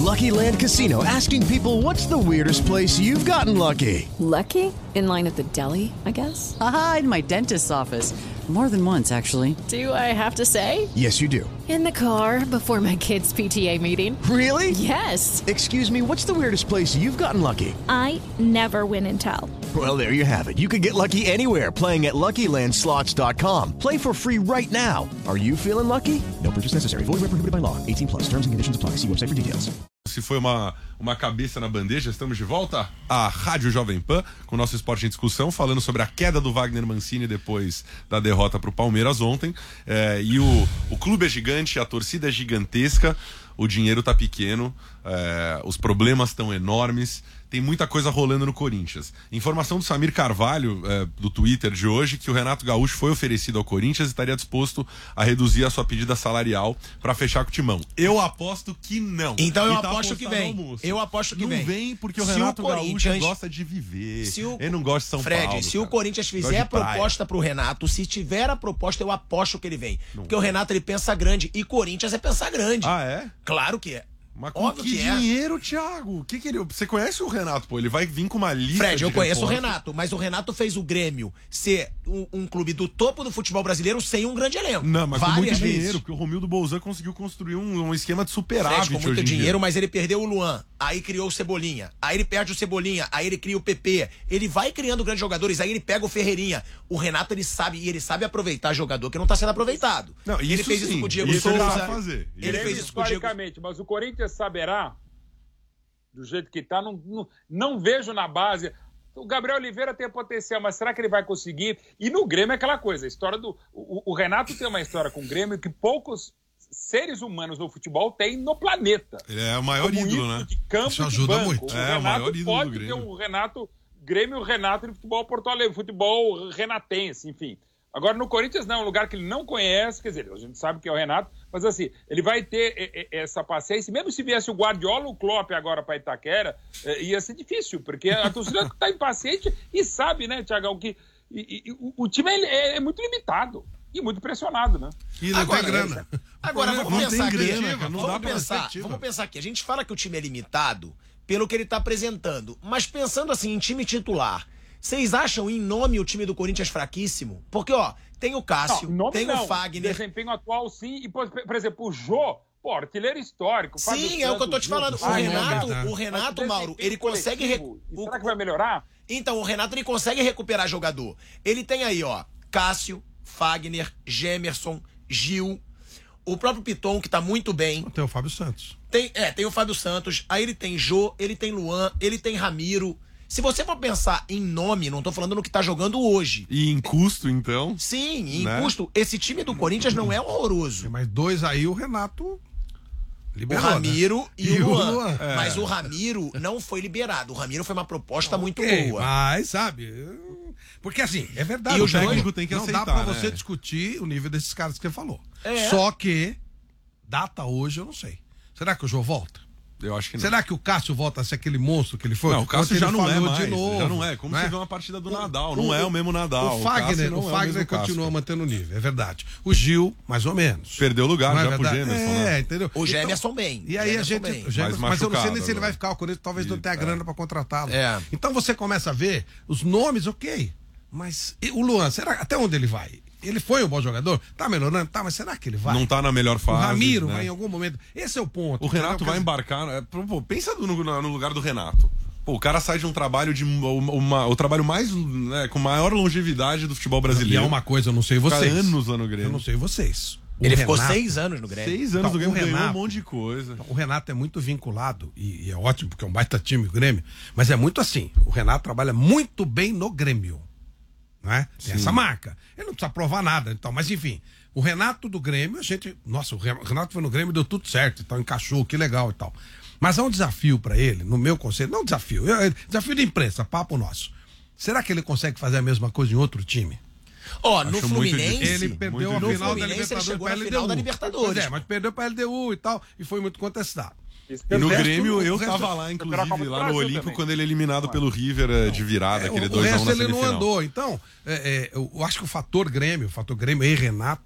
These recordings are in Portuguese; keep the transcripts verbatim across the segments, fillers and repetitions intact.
Lucky Land Casino, asking people, what's the weirdest place you've gotten lucky? Lucky? In line at the deli, I guess? Aha, in my dentist's office. More than once, actually. Do I have to say? Yes, you do. In the car before my kids' P T A meeting. Really? Yes. Excuse me, what's the weirdest place you've gotten lucky? I never win and tell. Well, there you have it. You can get lucky anywhere, playing at Lucky Land Slots dot com. Play for free right now. Are you feeling lucky? No purchase necessary. Void where prohibited by law. eighteen plus. Terms and conditions apply. See website for details. Se foi uma, uma cabeça na bandeja, estamos de volta à Rádio Jovem Pan, com o nosso Esporte em Discussão, falando sobre a queda do Wagner Mancini depois da derrota para o Palmeiras ontem. É, e o, o clube é gigante, a torcida é gigantesca, o dinheiro tá pequeno, é, os problemas estão enormes, tem muita coisa rolando no Corinthians. Informação do Samir Carvalho, é, do Twitter de hoje, que o Renato Gaúcho foi oferecido ao Corinthians e estaria disposto a reduzir a sua pedida salarial para fechar com o Timão. Eu aposto que não. Então eu tá aposto que vem. Eu aposto que não vem. Não vem porque o se Renato o Gaúcho gosta de viver. Se o... Ele não gosta de São Fred, Paulo. se cara. o Corinthians fizer a proposta pro Renato, se tiver a proposta, eu aposto que ele vem. Não. Porque o Renato, ele pensa grande. E Corinthians é pensar grande. Ah, é? Claro que é. Mas com Óbvio que, que é. dinheiro, Thiago? Que que ele... Você conhece o Renato, pô? Ele vai vir com uma lista. Fred, de eu conheço reforços. o Renato, mas o Renato fez o Grêmio ser um, um clube do topo do futebol brasileiro sem um grande elenco. Não, mas Várias com muito vezes. dinheiro, porque o Romildo Bolzan conseguiu construir um, um esquema de superávit. Fred, com muito dinheiro, mas ele perdeu o Luan, aí criou o Cebolinha, aí ele perde o Cebolinha, aí ele cria o P P, ele vai criando grandes jogadores, aí ele pega o Ferreirinha. O Renato, ele sabe, e ele sabe aproveitar jogador que não tá sendo aproveitado. Não, isso ele fez sim, isso com o Diego isso Souza. ele sabe fazer. Ele, ele fez isso com o Diego... Mas o Corinthians saberá, do jeito que tá, não, não, não vejo na base. O Gabriel Oliveira tem potencial, mas será que ele vai conseguir? E no Grêmio é aquela coisa, a história do... O, o Renato tem uma história com o Grêmio que poucos seres humanos no futebol têm no planeta. Ele é o maior Como ídolo, né? De campo, Isso ajuda de muito. O é, Renato o maior ídolo pode do ter Grêmio. um Renato... Grêmio, Renato de futebol Porto Alegre, futebol renatense, enfim. Agora, no Corinthians, não, é um lugar que ele não conhece, quer dizer, a gente sabe que é o Renato, mas assim, ele vai ter essa paciência, mesmo se viesse o Guardiola ou o Klopp agora para Itaquera, ia ser difícil, porque a torcida está impaciente e sabe, né, Thiagão, que e, e, o, o time é, é muito limitado e muito pressionado, né? E não Agora, tem grana. Agora, Não vamos tem pensar aqui. grana, cara, não vamos, dá pra pensar, perspectiva. vamos pensar aqui. A gente fala que o time é limitado pelo que ele tá apresentando, mas pensando assim, em time titular, vocês acham em nome o time do Corinthians fraquíssimo? Porque, ó, tem o Cássio, Não, tem não. o Fagner. Desempenho atual, sim. E, por, por exemplo, o Jô, pô, artilheiro histórico. Sim, Fábio é o que eu tô te Santos, falando. O Ah, Renato, é, o Renato, Mas Mauro, desempenho ele consegue... Rec... coletivo, e o- Será que vai melhorar? Então, o Renato, ele consegue recuperar jogador. Ele tem aí, ó, Cássio, Fagner, Gemerson, Gil, o próprio Piton, que tá muito bem. Tem o Fábio Santos. Tem, é, tem o Fábio Santos, aí ele tem Jô, ele tem Luan, ele tem Ramiro. Se você for pensar em nome, não tô falando no que tá jogando hoje. E em custo, então? Sim, em Né? custo, esse time do Corinthians não é horroroso. Tem mais dois aí, o Renato O liberou, Ramiro né? e, o Luan. Luan. É. Mas o Ramiro não foi liberado. O Ramiro foi uma proposta muito Ok, boa. Mas, sabe... Porque assim, é verdade. E o os dois técnico tem que não aceitar, dá pra né? você discutir o nível desses caras que você falou. É. Só que, data hoje, eu não sei. Será que o Jô volta? Eu acho que não. Será que o Cássio volta a ser aquele monstro que ele foi? Não, o Cássio Ontem já ele não é falhou mais. de novo, Já não é. Como né? você vê uma partida do O- Nadal. Não o- é o mesmo Nadal. O Fagner, Cássio não o é Fagner mesmo continua Cássio. mantendo o nível, é verdade. O Gil, mais ou menos. Perdeu lugar Não é já pro verdade? Gemerson, É, né? entendeu? O Gemerson bem. E aí a Gemerson gente. bem. o Gemerson- Mais mas eu não sei nem machucado se ele vai agora. ficar. O Corinthians talvez não E- tenha é. grana pra contratá-lo. É. Então você começa a ver os nomes, ok. Mas e o Luan, será até onde ele vai? Ele foi um bom jogador? Tá melhorando? Tá, mas será que ele vai? Não tá na melhor O fase. Ramiro né? vai em algum momento. Esse é o ponto. O Renato entendeu? vai embarcar. é, Pô, pensa no, no- no lugar do Renato. Pô, o cara sai de um trabalho de uma, uma- o trabalho mais, né, com maior longevidade do futebol E é brasileiro. uma coisa, eu não sei Fica vocês. anos lá no Grêmio. Eu não sei vocês. O Ele ficou Renato- seis anos no Grêmio. Seis anos Então, do Grêmio, o ganhou um Renato- monte de coisa. O Renato é muito vinculado, e, e é ótimo, porque é um baita time o Grêmio, mas é muito assim, o Renato trabalha muito bem no Grêmio, não é? Tem essa marca. Ele não precisa provar nada, então, mas enfim, o Renato do Grêmio, a gente, nossa, o Renato foi no Grêmio, deu tudo certo, então encaixou, que legal e tal. Mas há um desafio pra ele, no meu conceito, não desafio, eu- desafio de imprensa, papo nosso. Será que ele consegue fazer a mesma coisa em outro time? Ó, no Acho muito Fluminense... difícil. Ele perdeu muito a difícil. final da No Fluminense, ele Libertadores chegou pra na L D U. final da Libertadores. Pois é, mas perdeu pra L D U e tal, e foi muito contestado. E no O resto- Grêmio, eu o resto- tava lá, inclusive, Copa do lá no Brasil Olímpico, também. quando ele é eliminado pelo River eh, de virada, É, aquele o, o dois a um resto na ele não semifinal. andou. Então, é, é, eu acho que o fator Grêmio, o fator Grêmio e Renato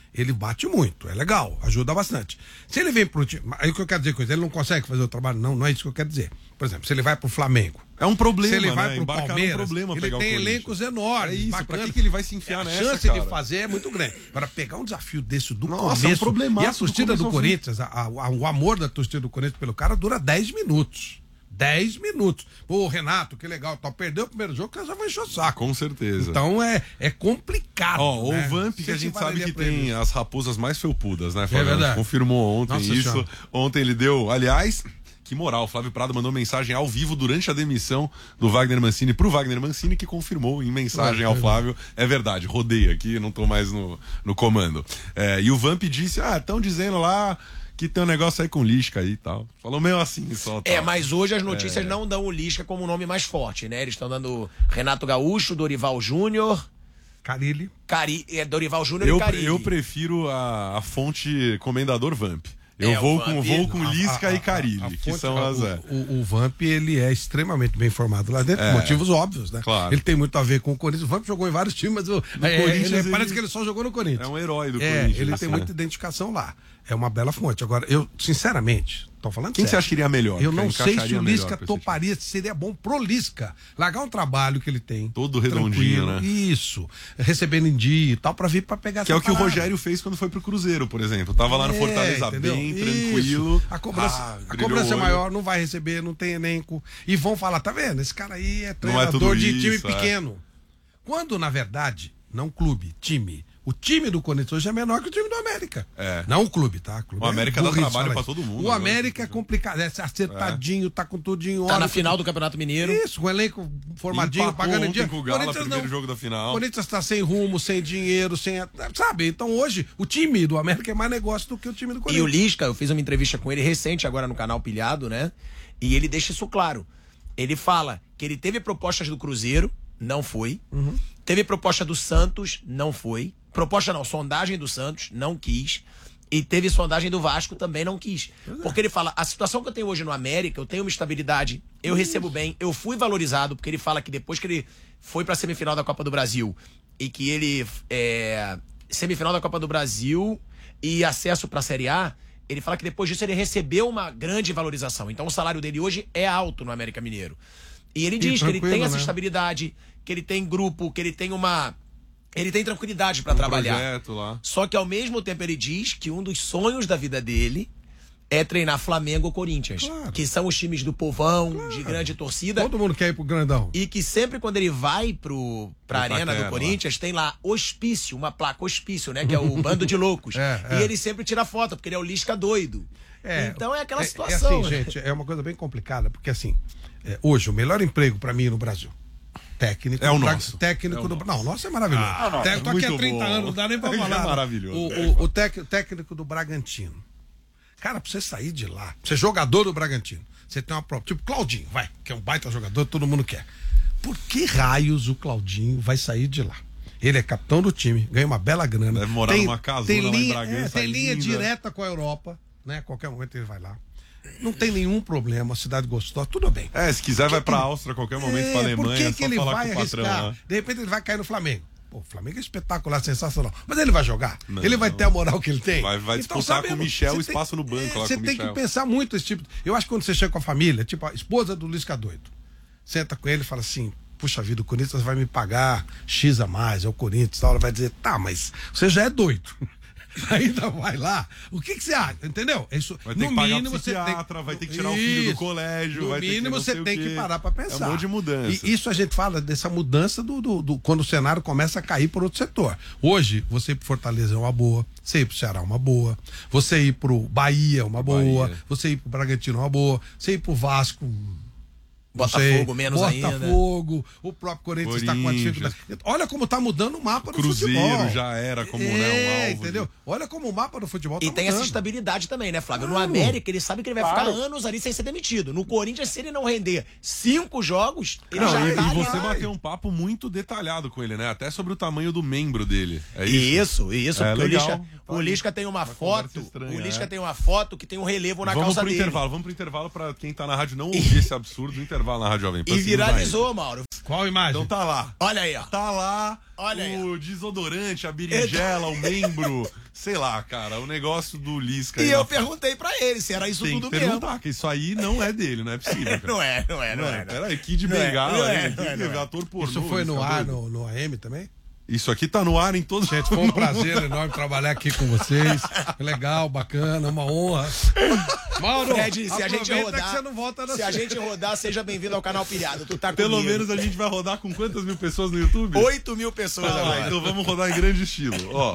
ele bate muito, é legal, ajuda bastante. Se ele vem pro time, aí o que eu quero dizer com isso, ele não consegue fazer o trabalho, não, não é isso que eu quero dizer. Por exemplo, se ele vai pro Flamengo, é um problema, se ele vai né? pro Embarcar Palmeiras, um problema ele pegar tem o elencos enormes, é isso, bacana. pra que, que ele vai se enfiar a nessa, chance cara? de fazer é muito grande. Para pegar um desafio desse do Nossa, começo, é um problemaço e a torcida do do, Corinthians, a, a, o amor da torcida do Corinthians pelo cara dura dez minutos. dez minutos. Pô, Renato, que legal, tal, perdeu o primeiro jogo, que já vai encher o saco. Com certeza. Então é, é complicado. Ó, né? o Vamp, que a gente sabe que tem ele. as raposas mais felpudas, né, É Flávio? verdade. Confirmou ontem Nossa isso. Senhora. Ontem ele deu, aliás, que moral, o Flávio Prado mandou mensagem ao vivo durante a demissão do Wagner Mancini pro Wagner Mancini, que confirmou em mensagem ao Flávio. É verdade, rodei aqui, não tô mais no, no comando. É, e o Vamp disse, ah, estão dizendo lá que tem um negócio aí com Lisca aí e tal. Falou meio assim só. Tal. É, mas hoje as notícias é. não dão o Lisca como o nome mais forte, né? Eles estão dando Renato Gaúcho, Dorival Júnior... Carilli. Cari... É, Dorival Júnior eu, e Carilli. Eu prefiro a, a fonte Comendador Vamp. Eu É, vou, o com, Vamp- vou com Lisca A- a- e Carilli, a- a que fonte- são as... É. O, o, o Vamp, ele é extremamente bem formado lá dentro, É. por motivos óbvios, né? Claro. Ele tem muito a ver com o Corinthians. O Vamp jogou em vários times, mas o, é, Corinthians, ele- ele- parece que ele só jogou no Corinthians. É um herói do É, Corinthians. ele tem né? muita identificação lá. É uma bela fonte. Agora, eu, sinceramente, tô falando Quem sério. você acha que iria melhor? Eu Que não sei se encaixaria o melhor Lisca pra esse toparia, se seria bom pro Lisca. Largar um trabalho que ele tem. Todo redondinho, tranquilo, né? Isso. Recebendo em dia e tal, pra vir pra pegar Que é essa o que o parada. Rogério fez quando foi pro Cruzeiro, por exemplo. Tava lá no É, Fortaleza entendeu? bem, Isso. tranquilo. A cobrança, Ah, a brilhou cobrança é o olho. maior, não vai receber, não tem elenco. E vão falar, tá vendo? Esse cara aí é Não é treinador tudo de time isso, é. pequeno. Quando, na verdade, não clube, time. O time do Corinthians hoje é menor que o time do América. É. Não o clube, tá? Clube O América é dá burrice trabalho falar pra isso. todo mundo, O né? América é complicado, é acertadinho, tá com tudo em Tá hora. na final do Campeonato Mineiro. Isso, com o elenco formadinho, Empatou pagando em ontem dia. com o Galo, Corinthians primeiro não. jogo da final. O Corinthians tá sem rumo, sem dinheiro, sem. Sabe? Então hoje, o time do América é mais negócio do que o time do E o Corinthians. Lisca, eu fiz uma entrevista com ele recente agora no canal Pilhado, né? E ele deixa isso claro. Ele fala que ele teve propostas do Cruzeiro, não foi. Uhum. Teve proposta do Santos, não foi. Proposta não, sondagem do Santos, não quis. E teve sondagem do Vasco, também não quis. Porque ele fala, a situação que eu tenho hoje no América, eu tenho uma estabilidade, eu recebo bem, eu fui valorizado, porque ele fala que depois que ele foi pra semifinal da Copa do Brasil e que ele é, semifinal da Copa do Brasil e acesso pra Série A, ele fala que depois disso ele recebeu uma grande valorização. Então o salário dele hoje é alto no América Mineiro. E ele diz que ele tem essa né? estabilidade, que ele tem grupo, que ele tem uma... Ele tem tranquilidade pra Um trabalhar. projeto lá. Só que ao mesmo tempo ele diz que um dos sonhos da vida dele é treinar Flamengo ou Corinthians. Claro. Que são os times do povão, de grande torcida. Todo mundo quer ir pro grandão. E que sempre quando ele vai pro, pra Pro arena Itaquera, do Corinthians, tem lá hospício, uma placa hospício, né? Que é o bando de loucos. É, E é. ele sempre tira foto, porque ele é o Lisca doido. então é aquela é, situação. É assim, né? gente, é uma coisa bem complicada, porque assim, é, hoje o melhor emprego pra mim no Brasil. Técnico É o do Bra- nosso. Técnico É o do nosso. Não, o nosso é maravilhoso. Ah, não, Técnico, tô aqui há muito trinta bom. anos, não dá nem pra É falar. maravilhoso. O, o, o tec- técnico do Bragantino. Cara, pra você sair de lá, pra você é jogador do Bragantino, você tem uma prova. Tipo, Claudinho, vai, que é um baita jogador, todo mundo quer. Por que raios o Claudinho vai sair de lá? Ele é capitão do time, ganha uma bela grana. Deve morar numa casona tem lá em linha, Bragança, é, tem linha linda. direta com a Europa, né? Qualquer momento ele vai lá. Não tem nenhum problema, cidade gostosa, tudo bem. É, se quiser vai pra Áustria a qualquer momento, É, pra Alemanha, por que, é que só ele falar vai com o patrão arriscar? lá. De repente ele vai cair no Flamengo. Pô, o Flamengo é espetacular, sensacional. Mas ele vai jogar? Não. Ele vai ter a moral que ele tem? Vai- vai disputar com o Michel o espaço no banco lá Você com o tem que Michel. pensar muito esse tipo. Eu acho que quando você chega com a família, tipo a esposa do Lisca doido, senta com ele e fala assim: puxa vida, o Corinthians vai me pagar X a mais, é o Corinthians e tal. Ela vai dizer: tá, mas você já é doido. Ainda vai lá. O que, que você acha? Entendeu? Isso, Vai ter no que pagar mínimo, você tem psiquiatra, vai ter que tirar o filho do Isso. colégio, No vai ter que mínimo não sei você o tem quê. que parar pra pensar. É um monte de mudança. E isso a gente fala dessa mudança do, do, do- quando o cenário começa a cair por outro setor. Hoje, você ir pro Fortaleza é uma boa, você ir pro Ceará é uma boa, você ir pro Bahia é uma boa, Bahia. você ir pro Bragantino é uma boa, você ir pro Vasco. não Botafogo sei, menos ainda. Botafogo, o próprio Corinthians está com a Corinthians. dificuldade. Olha como tá mudando o mapa do Cruzeiro futebol. já era como, é, né, um alvo entendeu? de- Olha como o mapa do futebol tá E tem mudando. essa estabilidade também, né, Flávio? Claro. No América, ele sabe que ele vai Claro. ficar anos ali sem ser demitido. No Corinthians, se ele não render cinco jogos, ele Não, já e, tá e ali. você bateu um papo muito detalhado com ele, né? Até sobre o tamanho do membro dele. É isso? Isso, isso, É, porque legal. o Lisca, o Lisca tem uma, Uma foto, conversa estranha, o Lisca é. tem uma foto que tem um relevo na Vamos calça pro dele. intervalo, vamos pro intervalo pra quem tá na rádio não ouvir esse absurdo do intervalo. intervalo na Rádio Jovem Pan. E viralizou, Mauro. Qual imagem? Então tá lá. Olha aí, ó. Tá lá Olha aí, o desodorante, a berinjela, o membro, sei lá, cara, o negócio do Lisca. E aí eu na- perguntei pra ele se era isso Tem tudo que mesmo. perguntar, que isso aí não é dele, não é possível, cara. Não é, não é, não é. Peraí, Kid Não é, Bengala, não é, hein? não é, Que não é. ator pornô. Isso foi no esse ar, ator. no, no A M também? Isso aqui tá no ar em todos Gente, foi um prazer enorme trabalhar aqui com vocês. Legal, bacana, uma honra. Mauro, Fred, se a gente aproveita rodar, que você não volta na se a gente rodar, seja bem-vindo ao canal Pilhado. Tu tá Pelo comigo. menos a gente vai rodar com quantas mil pessoas no YouTube? oito mil pessoas Ah, agora. então vamos rodar em grande estilo. Ó,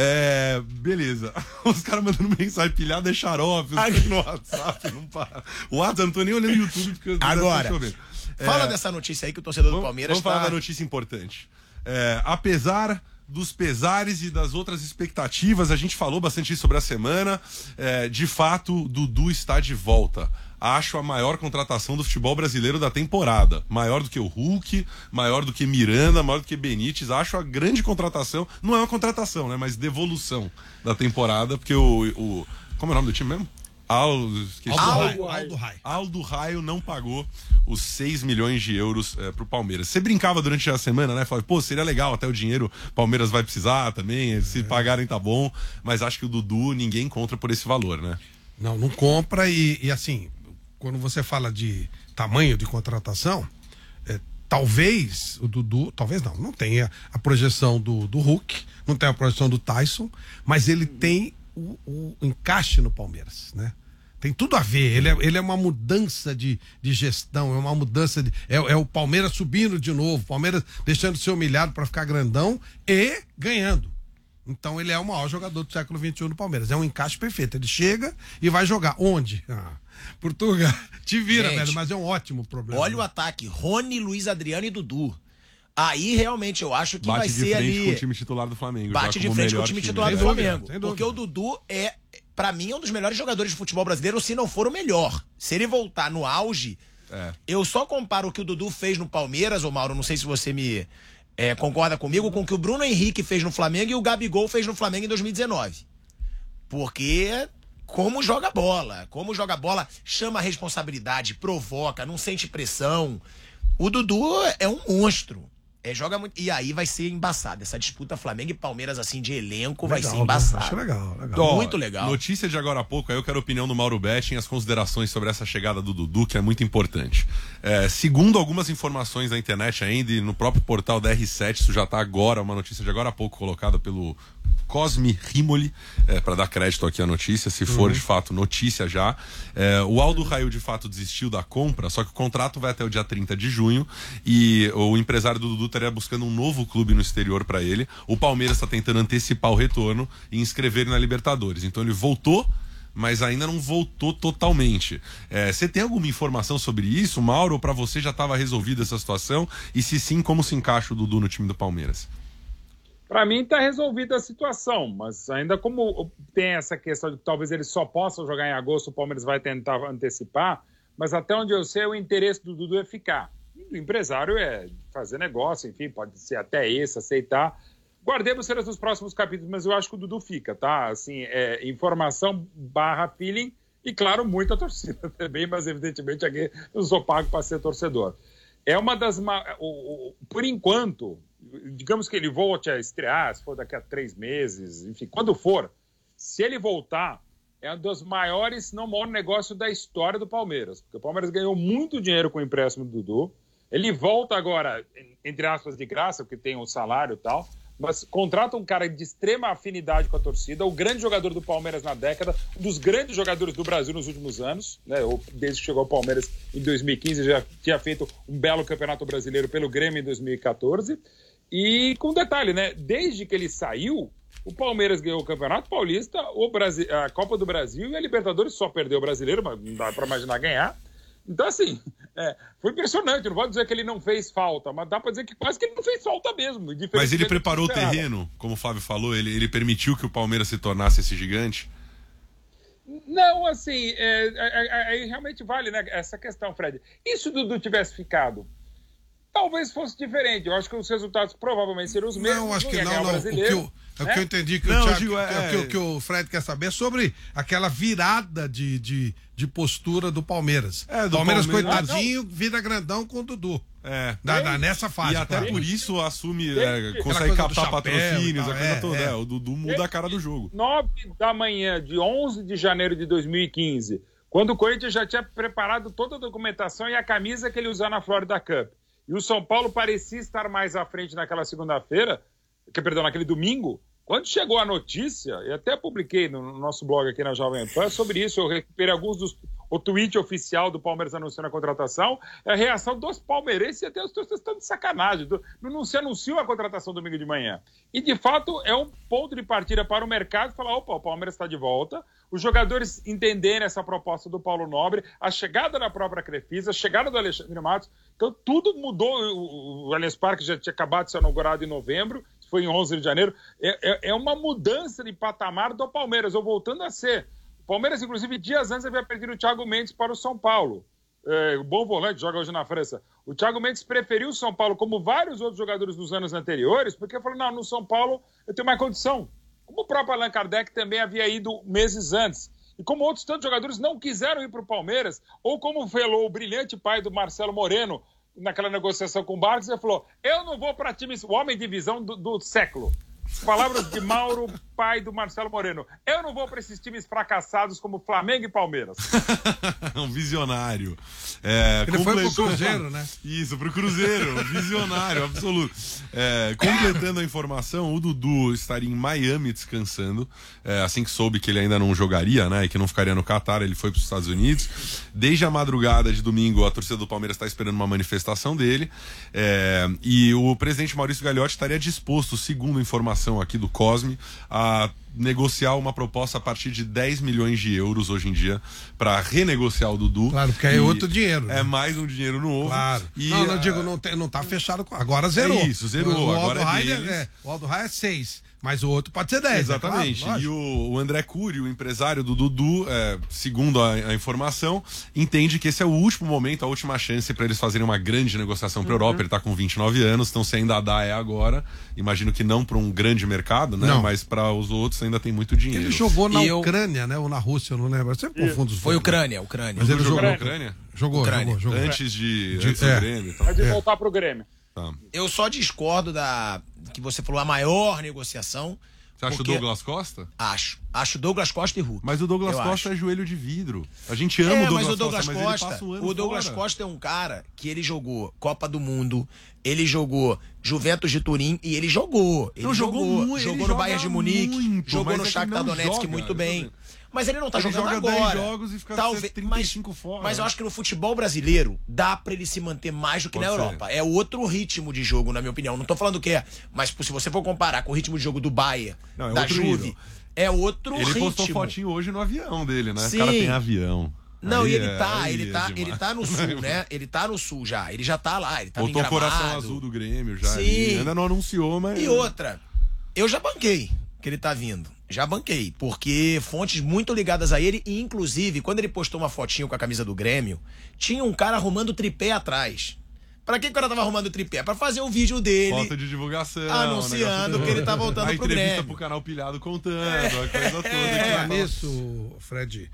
é, beleza. Os caras mandando mensagem pilhada é xarope, os caras no WhatsApp não para. O WhatsApp, eu não tô nem olhando o YouTube porque eu Agora, tô chovendo. fala É, dessa notícia aí que o torcedor do Vamos, Palmeiras vamos falar tá... da notícia importante. É, apesar dos pesares e das outras expectativas, a gente falou bastante isso sobre a semana. É, de fato, Dudu está de volta. Acho a maior contratação do futebol brasileiro da temporada. Maior do que o Hulk, maior do que Miranda, maior do que Benítez. Acho a grande contratação. Não é uma contratação, né? Mas devolução da temporada, porque o. o como é o nome do time mesmo? Aldo, esqueci. Aldo Aldo Raio. Aldo Raio. Aldo Raio não pagou os seis milhões de euros é, pro Palmeiras. Você brincava durante a semana, né? Falava, pô, seria legal, até o dinheiro o Palmeiras vai precisar também, se pagarem tá bom, mas acho que o Dudu ninguém encontra por esse valor, né? Não, não compra e, e assim, quando você fala de tamanho de contratação, é, talvez o Dudu, talvez não, não tenha a projeção do, do Hulk, não tem a projeção do Tyson, mas ele tem o, o encaixe no Palmeiras, né? Tem tudo a ver, ele é, ele é uma mudança de, de gestão, é uma mudança de. É, é o Palmeiras subindo de novo, o Palmeiras deixando de ser humilhado para ficar grandão e ganhando. Então ele é o maior jogador do século vinte e um do Palmeiras. É um encaixe perfeito. Ele chega e vai jogar. Onde? Ah, Portugal. Te vira, Gente, velho, mas é um ótimo problema. Olha o ataque. Rony, Luiz Adriano e Dudu. Aí realmente eu acho que Bate vai de ser frente ali. com o time titular do Flamengo. Bate já de como frente com o melhor time titular do Sem dúvida, Flamengo. sem Porque dúvida. o Dudu é, pra mim, é um dos melhores jogadores de futebol brasileiro, se não for o melhor. Se ele voltar no auge, É. eu só comparo o que o Dudu fez no Palmeiras, ô Mauro, não sei se você me é, concorda comigo, com o que o Bruno Henrique fez no Flamengo e o Gabigol fez no Flamengo em dois mil e dezenove. Porque como joga bola, como joga bola, chama a responsabilidade, provoca, não sente pressão. O Dudu é um monstro. É, joga muito. E aí vai ser embaçado. Essa disputa Flamengo e Palmeiras, assim, de elenco, vai Legal, ser embaçado. Acho legal, legal. Ó, Muito legal. Notícia de agora a pouco, aí eu quero a opinião do Mauro Betting e as considerações sobre essa chegada do Dudu, que é muito importante. É, segundo algumas informações na internet ainda, e no próprio portal da R sete, isso já está agora, uma notícia de agora a pouco colocada pelo Cosme Rimoli, é, para dar crédito aqui à notícia, se for Uhum. de fato notícia já. É, o Aldo Raio de fato desistiu da compra, só que o contrato vai até o dia trinta de junho e o empresário do Dudu estaria buscando um novo clube no exterior para ele. O Palmeiras está tentando antecipar o retorno e inscrever ele na Libertadores. Então ele voltou, mas ainda não voltou totalmente. É, você tem alguma informação sobre isso, Mauro? Ou para você já estava resolvida essa situação? E se sim, como se encaixa o Dudu no time do Palmeiras? Para mim está resolvida a situação, mas ainda como tem essa questão de que talvez ele só possa jogar em agosto, o Palmeiras vai tentar antecipar, mas até onde eu sei o interesse do Dudu é ficar. O empresário é fazer negócio, enfim, pode ser até esse, aceitar. Guardemos cenas dos próximos capítulos, mas eu acho que o Dudu fica, tá? Assim, é, informação barra feeling e, claro, muita torcida também, mas evidentemente aqui eu sou pago para ser torcedor. É uma das... O, o, por enquanto, digamos que ele volte a estrear, se for daqui a três meses, enfim, quando for, se ele voltar, é um dos maiores, se não o maior negócio da história do Palmeiras, porque o Palmeiras ganhou muito dinheiro com o empréstimo do Dudu, ele volta agora, entre aspas, de graça, porque tem o salário e tal, mas contrata um cara de extrema afinidade com a torcida, o grande jogador do Palmeiras na década, um dos grandes jogadores do Brasil nos últimos anos, né? Desde que chegou ao Palmeiras em dois mil e quinze, já tinha feito um belo campeonato brasileiro pelo Grêmio em dois mil e quatorze, e com detalhe, né? Desde que ele saiu, o Palmeiras ganhou o Campeonato Paulista, o Brasil, a Copa do Brasil e a Libertadores, só perdeu o Brasileiro, mas não dá para imaginar ganhar. Então, assim, é, foi impressionante. Não vou dizer que ele não fez falta, mas dá para dizer que quase que ele não fez falta mesmo. Mas ele preparou o terreno, como o Flávio falou, ele, ele permitiu que o Palmeiras se tornasse esse gigante? Não, assim, aí é, é, é, realmente vale, né, essa questão, Fred. E se o Dudu tivesse ficado? talvez fosse diferente. Eu acho que os resultados provavelmente seriam os mesmos. Não, acho que ia não, ganhar não. O brasileiro, que eu, é o né? que eu entendi que, Não, o, Thiago, digo, é, que, é... que, o- que o Fred quer saber sobre aquela virada de, de, de postura do Palmeiras. É, do Palmeiras, Palmeiras. coitadinho, vira grandão com o Dudu. É. Da, da- nessa fase. E até claro. por isso assume, Tem é, que- consegue Aquela coisa do captar chapéu patrocínios, e a tal, coisa é, toda. é. É, o Dudu muda a cara do jogo. nove da manhã de onze de janeiro de dois mil e quinze, quando o Corinthians já tinha preparado toda a documentação e a camisa que ele usava na Florida Cup. E o São Paulo parecia estar mais à frente naquela segunda-feira, que, perdão, naquele domingo. Quando chegou a notícia, e até publiquei no nosso blog aqui na Jovem Pan sobre isso, eu recuperei alguns dos... O tweet oficial do Palmeiras anunciando a contratação, é a reação dos palmeirenses e até os torcedores estão de sacanagem. Do, não se anunciou a contratação domingo de manhã. E, de fato, é um ponto de partida para o mercado falar, opa, o Palmeiras está de volta. Os jogadores entenderem essa proposta do Paulo Nobre, a chegada da própria Crefisa, a chegada do Alexandre Matos. Então, tudo mudou. O, o Allianz Parque já tinha acabado de ser inaugurado em novembro, foi em onze de janeiro. É, é, é uma mudança de patamar do Palmeiras, ou voltando a ser. O Palmeiras, inclusive, dias antes havia perdido o Thiago Mendes para o São Paulo. É, o bom volante, joga hoje na França. O Thiago Mendes preferiu o São Paulo, como vários outros jogadores dos anos anteriores, porque falou, não, no São Paulo eu tenho mais condição. Como o próprio Allan Kardec também havia ido meses antes. E como outros tantos jogadores não quiseram ir para o Palmeiras, ou como falou o brilhante pai do Marcelo Moreno, naquela negociação com o Barcos, ele falou, eu não vou para times, o homem de visão do, do século. Palavras de Mauro, pai do Marcelo Moreno. Eu não vou para esses times fracassados como Flamengo e Palmeiras. Um visionário. É, Ele foi pro completou- Cruzeiro, né? Isso, pro Cruzeiro. Visionário, absoluto. É, completando a informação, o Dudu estaria em Miami descansando. É, assim que soube que ele ainda não jogaria, né? E que não ficaria no Catar, ele foi para os Estados Unidos. Desde a madrugada de domingo, a torcida do Palmeiras está esperando uma manifestação dele. É, e o presidente Maurício Gagliotti estaria disposto, segundo informação aqui do Cosme, a negociar uma proposta a partir de dez milhões de euros hoje em dia para renegociar o Dudu. Claro, porque aí é E outro dinheiro. né? É mais um dinheiro novo. Claro. E, não, não ah, digo, não, tem, não tá fechado. com- Agora zerou. É isso, zerou, O Aldo agora é Raia deles. é, o Aldo Raia é seis, mas o outro pode ser dez. Exatamente. É claro, e lógico. o, o André Cury, o empresário do Dudu, é, segundo a, a informação, entende que esse é o último momento, a última chance para eles fazerem uma grande negociação para a Europa. Ele tá com vinte e nove anos, então se ainda dá é agora. Imagino que não para um grande mercado, né? Não. Mas para os outros ainda tem muito dinheiro. Ele jogou na E eu- Ucrânia, né? Ou na Rússia, eu não lembro. Eu sempre confundo os Foi dois. Ucrânia, Ucrânia. Mas ele Jogou jogou. na Ucrânia? Jogou, Ucrânia. jogou, jogou. Antes de, De- antes do é. Grêmio e tal. Pode É. voltar pro Grêmio. Tá. Eu só discordo da que você falou a maior negociação. Você acha porque- o Douglas Costa? Acho. Acho Douglas Costa e Hulk. Mas o Douglas Eu Costa acho. é joelho de vidro. A gente ama É, o Douglas, mas o Douglas Costa, mas Costa, ele passa o ano o Douglas fora. Costa é um cara que ele jogou Copa do Mundo, ele jogou Juventus de Turim e ele jogou. Ele Não, jogou muito, Jogou ele no joga Bayern de Munique, muito, jogou mas no é que Shakhtar não Donetsk joga, muito bem. exatamente. Mas ele não tá Ele jogando joga dez agora. jogos e fica Talvez, trinta e cinco mas, fora, Mas eu né? acho que no futebol brasileiro dá pra ele se manter mais do que Pode na ser. Europa. É outro ritmo de jogo, na minha opinião. Não tô falando que é, mas se você for comparar com o ritmo de jogo do Bayern, Não, é da outro Juve, nível. é outro Ele ritmo. postou fotinho hoje no avião dele, né? Sim. O cara tem avião. Não, Aí e ele é- tá, aí ele é tá, demais. ele tá no sul, né? Ele tá no sul já. Ele já tá lá, ele tá Botou o em coração Gramado. azul do Grêmio já. Sim. Ele ainda não anunciou, mas. E outra, eu já banquei que ele tá vindo. Já banquei, porque fontes muito ligadas a ele, e inclusive, quando ele postou uma fotinho com a camisa do Grêmio, tinha um cara arrumando tripé atrás. Pra que o cara tava arrumando tripé? Pra fazer um vídeo dele. Foto de divulgação. Anunciando negócio que ele tá voltando a pro entrevista Grêmio. pro canal Pilhado contando, a coisa toda. É, que fala. nisso, Fred,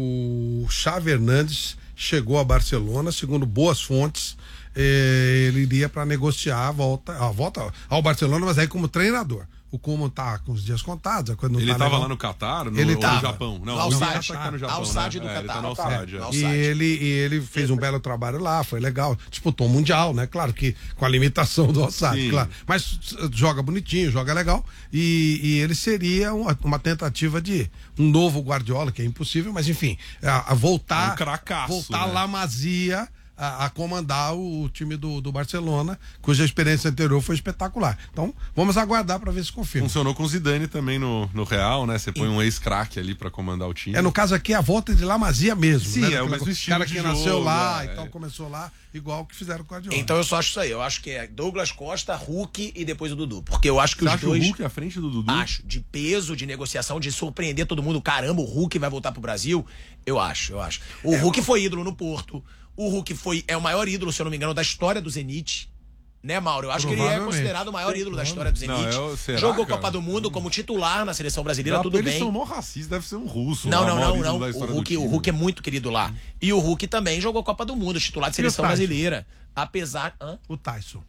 o Xavi Hernandes chegou a Barcelona, segundo boas fontes, eh, ele iria para negociar a volta, a volta ao Barcelona, mas aí como treinador. O Como tá com os dias contados, a coisa não Ele tá tava legal. lá no Catar, no, Ele ou tava. no Japão? Não, Al o Sadd. Iniesta tá no Japão, Al Sadd né? do É, ele tá Catar. no Al Sadd, é. Al E Sadd. ele, e ele fez um belo trabalho lá, foi legal. Disputou o Mundial, né? Claro que com a limitação do Ossad, Sim. claro. Mas uh, joga bonitinho, joga legal. E, e ele seria uma, uma tentativa de um novo Guardiola, que é impossível, mas enfim, a, a voltar, É um cracaço, voltar né? lá Masia a, a comandar o, o time do, do Barcelona, cuja experiência anterior foi espetacular. Então, vamos aguardar para ver se confirma. Funcionou com o Zidane também no, no Real, né? Você põe um ex-craque ali pra comandar o time. É, no caso aqui, a volta de La Masia mesmo. Sim, né? é o Daquela mesmo co- estilo cara de que jogo, nasceu lá, é. então começou lá, igual que fizeram com o Guardiola. Então eu só acho isso aí. Eu acho que é Douglas Costa, Hulk e depois o Dudu. Porque eu acho que Você os acha dois. o Hulk à frente do Dudu? Acho. De peso, de negociação, de surpreender todo mundo. Caramba, o Hulk vai voltar pro Brasil. Eu acho, eu acho. O Hulk foi ídolo no Porto. O Hulk foi, é o maior ídolo, se eu não me engano, da história do Zenit. Né, Mauro? Eu acho que ele é considerado o maior ídolo da história do Zenit. Não, eu, será, Jogou cara? Copa do Mundo como titular na seleção brasileira, Não, tudo eles bem. são mó racistas, deve ser um russo. Não, lá, não, maior não, ídolo não. da O história Hulk, do o time. Hulk é muito querido lá. E o Hulk também jogou Copa do Mundo, titular de seleção E o Tyson? brasileira. Apesar. Hã? O Tyson.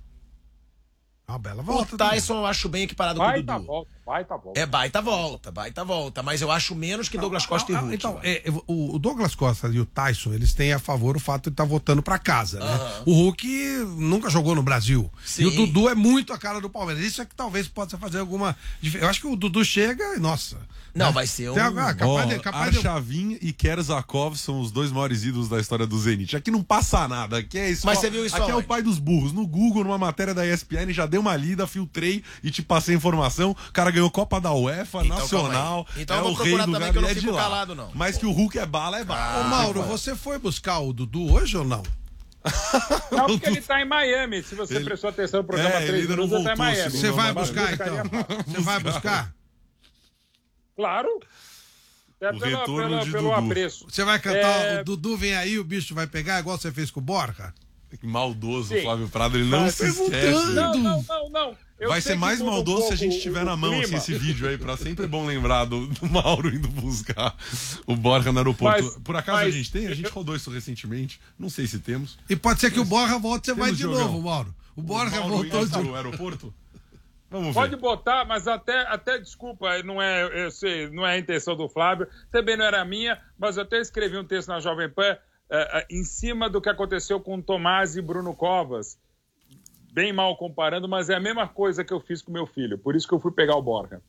Uma bela O volta. Tyson eu acho bem equiparado com o Baita Dudu. volta, baita volta. É baita volta, baita volta. Mas eu acho menos que Douglas Costa Ah, e ah, Hulk. Então, mano. é, o o Douglas Costa e o Tyson, eles têm a favor o fato de estar voltando pra casa, né? O Hulk nunca jogou no Brasil. Sim. E o Dudu é muito a cara do Palmeiras. Isso é que talvez possa fazer alguma diferença. Eu acho que o Dudu chega e, nossa. Não, né? vai ser um. Tem a- ah, capaz Ó, de, capaz de... Arshavin e Kerzakov são os dois maiores ídolos da história do Zenit. Aqui não passa nada, aqui é isso. Mas você viu isso Aqui é o aonde? pai dos burros. No Google, numa matéria da E S P N, já dei uma lida, filtrei e te passei a informação. O cara ganhou Copa da UEFA, Então, Nacional. calma aí. Então é eu vou o rei procurar do também, gado que eu e não é de fico lá. calado, não. Mas que o Hulk é bala, é bala. Ô, Mauro, você foi buscar o Dudu hoje ou não? Não, porque ele tá em Miami. Se você Ele- prestou atenção no programa É, ele três ainda não minutos, ele tá em voltou, Miami. segundo Você vai Mas buscar, buscaria então? fácil. Você vai buscar? Claro. É O pela- retorno pela- de pelo Dudu. apreço. Você vai cantar É. o Dudu vem aí, o bicho vai pegar, igual você fez com o Borja? Que maldoso, Sim. Flávio Prado. Ele não Mas se esquece. Não, não, não, não. Eu Vai sei ser que mais muda um maldoso se a pouco gente o- tiver o na mão assim, clima. esse vídeo aí, pra sempre é bom lembrar do, do Mauro indo buscar o Borja no aeroporto. Mas- Por acaso mas- a gente tem? A gente rodou isso recentemente. Não sei se temos. E pode ser que o Borja volte, você vai Temos de jogão. novo, Mauro. O Borja Mauro voltou indo de pro aeroporto? Vamos Pode ver. botar, mas até, até desculpa, não é, eu sei, não é a intenção do Flávio, também não era a minha, mas eu até escrevi um texto na Jovem Pan eh, eh, em cima do que aconteceu com Tomás e Bruno Covas. Bem mal comparando, mas é a mesma coisa que eu fiz com meu filho. Por isso que eu fui pegar o Borja.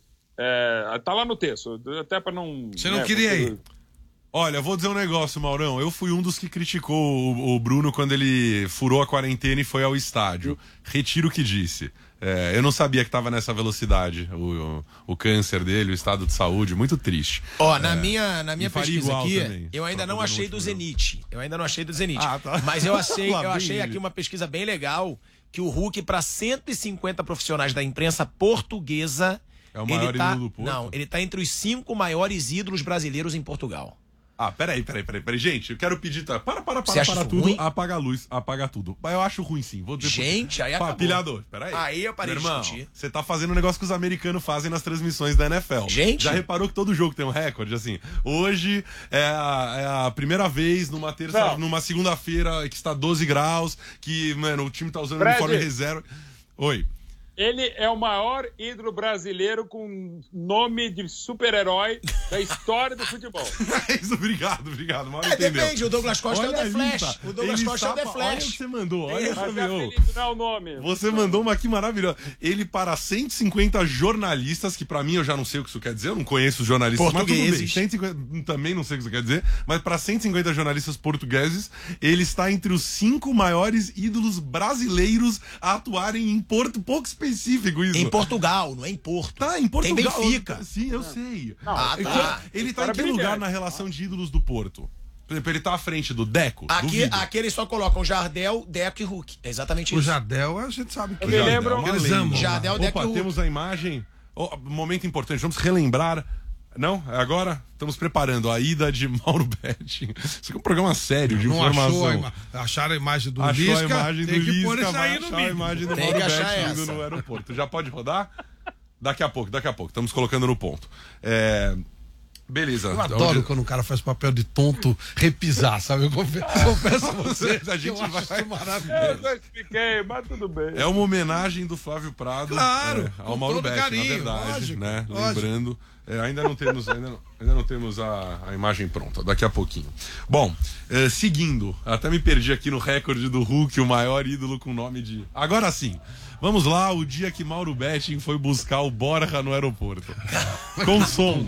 É, tá lá no texto, até para não... Você não né, queria porque- ir? Olha, vou dizer um negócio, Maurão. Eu fui um dos que criticou o, o Bruno quando ele furou a quarentena e foi ao estádio. Retiro o que disse. É, eu não sabia que estava nessa velocidade o, o, o câncer dele, o estado de saúde. Muito triste. Ó, na minha, na minha e faria pesquisa igual aqui, também, eu ainda pra não fazer no achei do último jogo. Zenit. Eu ainda não achei do Zenit. Ah, tá. Mas eu achei, Lá eu vem achei ele. aqui uma pesquisa bem legal que o Hulk, para cento e cinquenta profissionais da imprensa portuguesa, É o maior ele tá, ídolo do Porto. não, ele tá entre os cinco maiores ídolos brasileiros em Portugal. Ah, peraí, peraí, peraí, peraí. Gente, eu quero pedir. Tá? Para, para, Você para, acha para isso tudo. ruim? Apaga a luz, apaga tudo. Mas eu acho ruim sim. Vou dizer por quê. Gente, aí acabou. Pilhador, peraí. Aí eu parei Meu de irmão, discutir. você tá fazendo um negócio que os americanos fazem nas transmissões da N F L. Gente. Já reparou que todo jogo tem um recorde? Assim, hoje é a, é a primeira vez numa terça, Não. numa segunda-feira que está doze graus, que, mano, o time tá usando Fred. uniforme reserva. Oi. Ele é o maior ídolo brasileiro com nome de super-herói da história do futebol. É isso, obrigado, obrigado. Mauro É, entendeu. depende, o Douglas Costa é o Olha The ali, Flash. tá? O Douglas Ele Costa é o The está- Flash. Olha o que você mandou, olha, Ele- Mas é Fabio. Felipe, não é o nome. Você mandou uma aqui maravilhosa. Ele para cento e cinquenta jornalistas, que pra mim eu já não sei o que isso quer dizer, eu não conheço os jornalistas, mas tudo bem, Portugueses. cento e cinquenta, também não sei o que isso quer dizer, mas para cento e cinquenta jornalistas portugueses, ele está entre os cinco maiores ídolos brasileiros a atuarem em Porto, pouco específico isso. Em Portugal, não é em Porto. Tá, em Portugal. Tem Benfica. Sim, eu sei. Ah, Então, tá. ele tá em Cara que lugar brilhante. na relação de ídolos do Porto? Por exemplo, ele tá à frente do Deco? Aqui, Duvido. aqui eles só colocam Jardel, Deco e Hulk. É exatamente O isso. Jardel, a gente sabe que Eu me Jardel, lembro- que eles Uma lenda. amam. Jardel, Deco e Opa, Hulk. temos a imagem. Oh, momento importante, vamos relembrar. Não? É agora? Estamos preparando a ida de Mauro Betti. Isso aqui é um programa sério de Não informação. achou a ima... Acharam a imagem do Achou Lisca, a imagem do tem que pôr Lisca, isso vai aí no achar a vídeo. imagem do Tem Mauro que achar Betti indo essa. no aeroporto. Já pode rodar? Daqui a pouco, daqui a pouco. Estamos colocando no ponto. É... Beleza. Eu adoro quando o cara faz papel de tonto repisar, sabe? Eu confesso, confesso a você. A gente eu acho vai- isso maravilhoso. Eu já expliquei, mas tudo bem. É uma homenagem do Flávio Prado, Claro, é, ao com Mauro todo Betti, carinho, na verdade, lógico, né? lógico. Lembrando, é, ainda não temos, ainda não, ainda não temos a, a imagem pronta, daqui a pouquinho. Bom, é, seguindo, até me perdi aqui no recorde do Hulk, o maior ídolo com nome de... Agora sim, vamos lá, o dia que Mauro Betti foi buscar o Borja no aeroporto. Com som.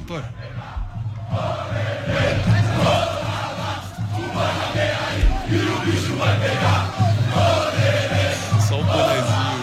Só o bonezinho.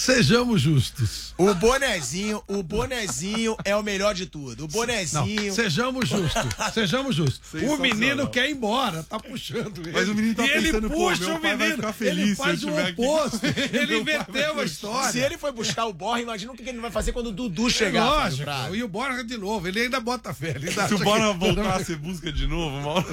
sejamos justos. O bonezinho, o bonezinho é o melhor de tudo. O bonezinho. Não, sejamos justos. Sejamos justos. O menino quer ir embora, tá puxando ele. Mas o menino tá e pensando, ele pô, puxa meu o pai vai menino. ficar feliz Ele se faz eu o tiver aqui. oposto. Ele Meu pai inverteu vai a história. Se ele foi buscar o Borja, imagina o que ele vai fazer quando o Dudu chegar. É Fábio lógico. Prado. E o Borja de novo, ele ainda bota fé. Ele ainda Se o acha Bora que- voltar, você busca de novo, mal.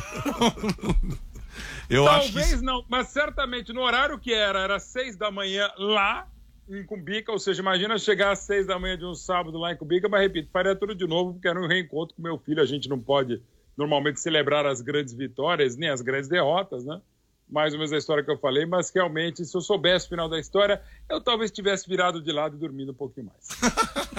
Eu acho que Talvez isso- não, mas certamente no horário que era, era seis da manhã lá em Cumbica, ou seja, imagina chegar às seis da manhã de um sábado lá em Cumbica, mas repito, faria tudo de novo, porque era um reencontro com meu filho, a gente não pode normalmente celebrar as grandes vitórias, nem as grandes derrotas, né? Mais ou menos a história que eu falei, mas realmente, se eu soubesse o final da história, eu talvez tivesse virado de lado e dormido um pouquinho mais.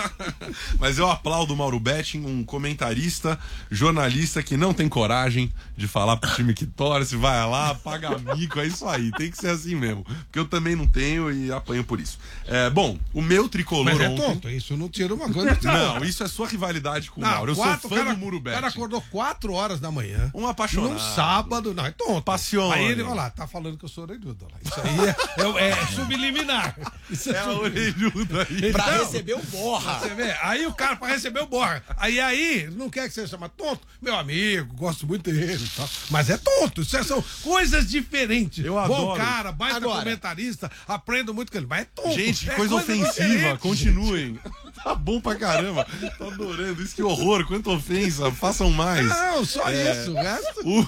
Mas eu aplaudo o Mauro Betting, um comentarista, jornalista que não tem coragem de falar pro time que torce, vai lá, paga mico, é isso aí, tem que ser assim mesmo. Porque eu também não tenho e apanho por isso. É, bom, o meu tricolor Mas é ontem... tonto, isso não tira uma coisa. Não, Não, isso é sua rivalidade com o não, Mauro. Eu quatro, sou fã o cara, do Muro O cara Betting. acordou quatro horas da manhã. Um apaixonado. Num sábado. Não, é tonto. Passione. Aí ele, olha lá, tá falando que eu sou orelhudo. Olha lá. Isso aí é, é, é subliminar. Isso É a orelhuda aí. Pra Então, receber o Borra. Você vê? Aí o cara, pra receber o Borja. Aí, aí, não quer que você chama tonto? Meu amigo, gosto muito dele e tal. Mas é tonto. Isso são coisas diferentes. Eu Bom adoro. cara, baita Agora. comentarista, aprendo muito com ele. Mas é tonto. Gente, que é coisa ofensiva. diferente. Continuem. Tá bom pra caramba. Tô adorando. Isso que horror. Quanta ofensa. Façam mais. Não, só É. isso. O resto... O,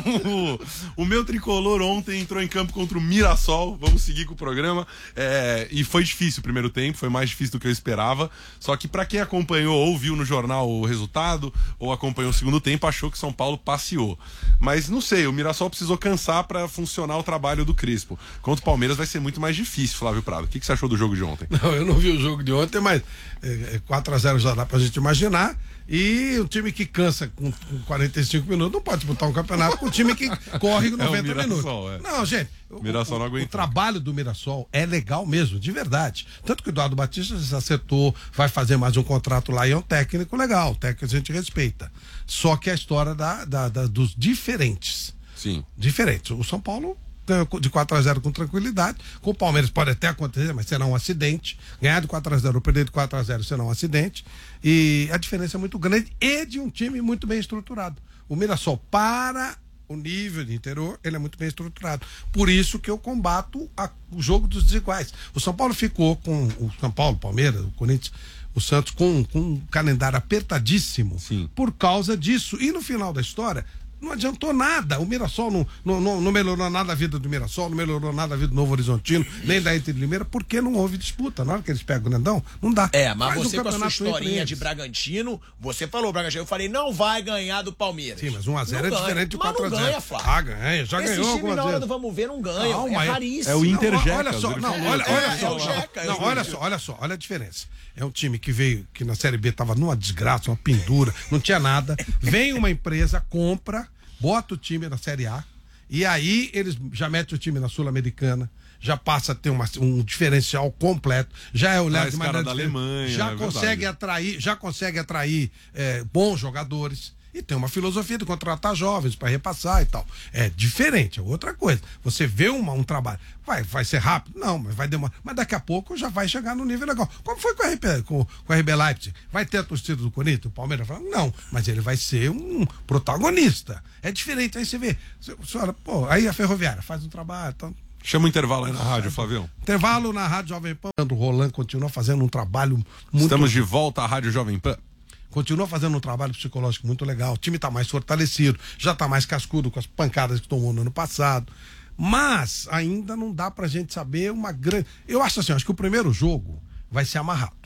o, o meu tricolor ontem entrou em campo contra o Mirassol. Vamos seguir com o programa. É, e foi difícil o primeiro tempo, foi mais difícil do que eu esperava. Só que pra quem acompanhou ou viu no jornal o resultado, ou acompanhou o segundo tempo, achou que São Paulo passeou. Mas não sei, o Mirassol precisou cansar pra funcionar o trabalho do Crespo. Contra o Palmeiras vai ser muito mais difícil, Flávio Prado. O que, que você achou do jogo de ontem? Não, eu não vi o jogo de ontem, mas é, é, quatro a zero já dá pra gente imaginar. E um time que cansa com, com quarenta e cinco minutos não pode disputar um campeonato com um time que corre com noventa Mirassol, minutos. é. Não, gente. O, Mirassol não o, aguentou. o trabalho do Mirassol é legal mesmo, de verdade. Tanto que o Eduardo Batista se acertou, vai fazer mais um contrato lá e é um técnico legal, o técnico a gente respeita. Só que a história da, da, da, dos diferentes. Sim. Diferentes. O São Paulo ganhou de quatro a zero com tranquilidade. Com o Palmeiras pode até acontecer, mas será um acidente. Ganhar de quatro a zero ou perder de quatro a zero será um acidente. E a diferença é muito grande e de um time muito bem estruturado. O Mirassol, para o nível de interior, ele é muito bem estruturado. Por isso que eu combato a, o jogo dos desiguais. O São Paulo ficou com o São Paulo, o Palmeiras, o Corinthians, o Santos com, com um calendário apertadíssimo. Sim. Por causa disso. E no final da história, não adiantou nada. O Mirassol não, não, não, não melhorou nada a vida do Mirassol, não melhorou nada a vida do Novo Horizontino, nem da Inter de Limeira, porque não houve disputa. Na hora que eles pegam o grandão, não dá. É, mas Faz um você com a sua campeonato entre historinha eles. de Bragantino, você falou Bragantino, eu falei, não vai ganhar do Palmeiras. Sim, mas um a zero é Não ganha. diferente de Mas quatro a não zero. ganha, Flávio. Ah, ganha, já Esse ganhou time algumas na hora vezes. do vamos ver não ganha, Calma, é é- raríssimo. é o Inter- Não, Interjecas, olha só, ele não, falou. olha, É, olha é só, o Jeca, não, é o olha Jeca. só, olha só, olha a diferença. É um time que veio, que na Série B tava numa desgraça, uma pendura, não tinha nada. Vem uma empresa, compra, bota o time na Série A, e aí eles já metem o time na Sul-Americana, já passa a ter uma, um diferencial completo, já é olhado Traz de cara maneira da diferente, Alemanha, já é consegue verdade. atrair, já consegue atrair é, bons jogadores. E tem uma filosofia de contratar jovens para repassar e tal. É diferente, é outra coisa. Você vê uma, um trabalho, vai, vai ser rápido? Não, mas vai demorar. Mas daqui a pouco já vai chegar no nível legal. Como foi com a R B, com, com a R B Leipzig? Vai ter a torcida do Corinthians? O Palmeiras fala, não, mas ele vai ser um protagonista. É diferente. Aí você vê, você, você olha, pô, aí a Ferroviária faz um trabalho, então. Chama o intervalo aí na rádio, Flavião. Intervalo na Rádio Jovem Pan. O Roland continua fazendo um trabalho muito. Estamos de volta à Rádio Jovem Pan. Continua fazendo um trabalho psicológico muito legal. O time está mais fortalecido, já está mais cascudo com as pancadas que tomou no ano passado. Mas ainda não dá pra gente saber uma grande. Eu acho assim, acho que o primeiro jogo vai ser amarrado.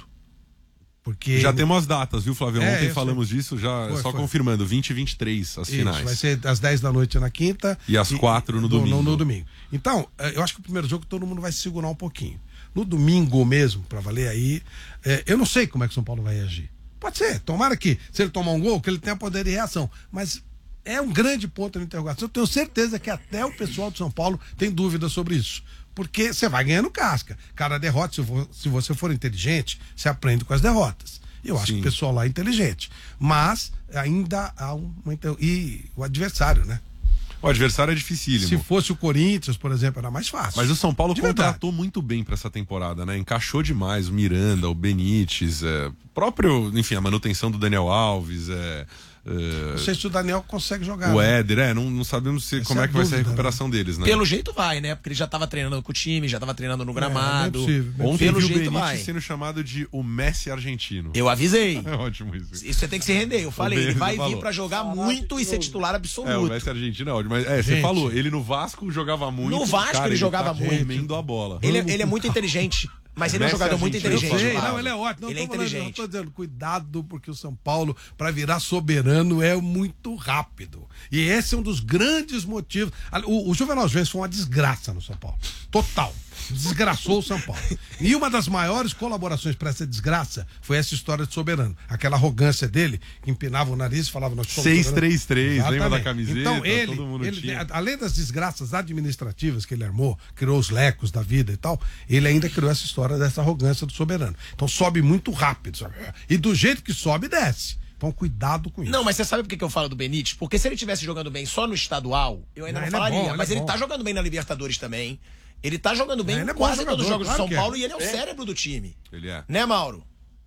Porque. Já temos as datas, viu, Flavião? É, Ontem eu falamos sei. disso, já Foi, só foi. confirmando, vinte e vinte e três as Isso, finais. vai ser às dez da noite na quinta. E às quatro no domingo. No, no domingo. Então, eh, eu acho que o primeiro jogo todo mundo vai se segurar um pouquinho. No domingo mesmo, pra valer aí, eh, eu não sei como é que o São Paulo vai reagir. Pode ser, tomara que, se ele tomar um gol, que ele tenha poder de reação. Mas é um grande ponto de interrogação. Eu tenho certeza que até o pessoal de São Paulo tem dúvida sobre isso. Porque você vai ganhando casca. Cada derrota, se, for, se você for inteligente, você aprende com as derrotas. Eu acho Sim. que o pessoal lá é inteligente. Mas ainda há um. E o adversário, né? O adversário é dificílimo. Se fosse o Corinthians, por exemplo, era mais fácil. Mas o São Paulo De contratou verdade. muito bem pra essa temporada, né? Encaixou demais o Miranda, o Benítez, é, próprio, enfim, a manutenção do Daniel Alves, é, é, Não sei se o Daniel consegue jogar. o né? Éder, é, não, não sabemos se, Essa como é é a que vai ser a dúvida, recuperação deles, né? Pelo jeito vai, né? Porque ele já tava treinando com o time, já tava treinando no É, gramado. bem possível, bem Ontem Pelo vi o jeito Benítez vai. sendo chamado de o Messi argentino. Eu avisei. É ótimo isso. Isso você tem que se render. Eu falei, ele Benítez vai vir falou. pra jogar muito e ser titular É, o absoluto. Messi argentino é ótimo. Mas, é, você Gente. falou, ele no Vasco jogava muito. No Vasco cara, ele jogava tá muito. comendo a bola. Ele, ele é muito inteligente. Mas ele é um Messi jogador muito argentino, Eu inteligente. sei, Flávio. não, ele é ótimo. Não, ele é tô falando, inteligente. não tô dizendo, cuidado, porque o São Paulo, para virar soberano, é muito rápido. E esse é um dos grandes motivos. O, o Juvenal Juventus foi uma desgraça no São Paulo. Total. Desgraçou o São Paulo. E uma das maiores colaborações para essa desgraça foi essa história de soberano. Aquela arrogância dele, que empinava o nariz e falava... nós somos seis soberanos. três três, lembra da Exatamente. camiseta? Então ele, Todo mundo ele tinha. além das desgraças administrativas que ele armou, criou os lecos da vida e tal, ele ainda criou essa história dessa arrogância do soberano. Então sobe muito rápido, sabe? E do jeito que sobe, desce. Então cuidado com isso. Não, mas você sabe por que que eu falo do Benítez? Porque se ele estivesse jogando bem só no estadual, eu ainda Não, não, ele é falaria. bom, ele mas é ele bom. tá jogando bem na Libertadores também. Ele tá jogando bem Não, ele em é bom quase jogador, todos os jogos claro do São que é. Paulo e ele é o É. cérebro do time. Ele é. Né, Mauro?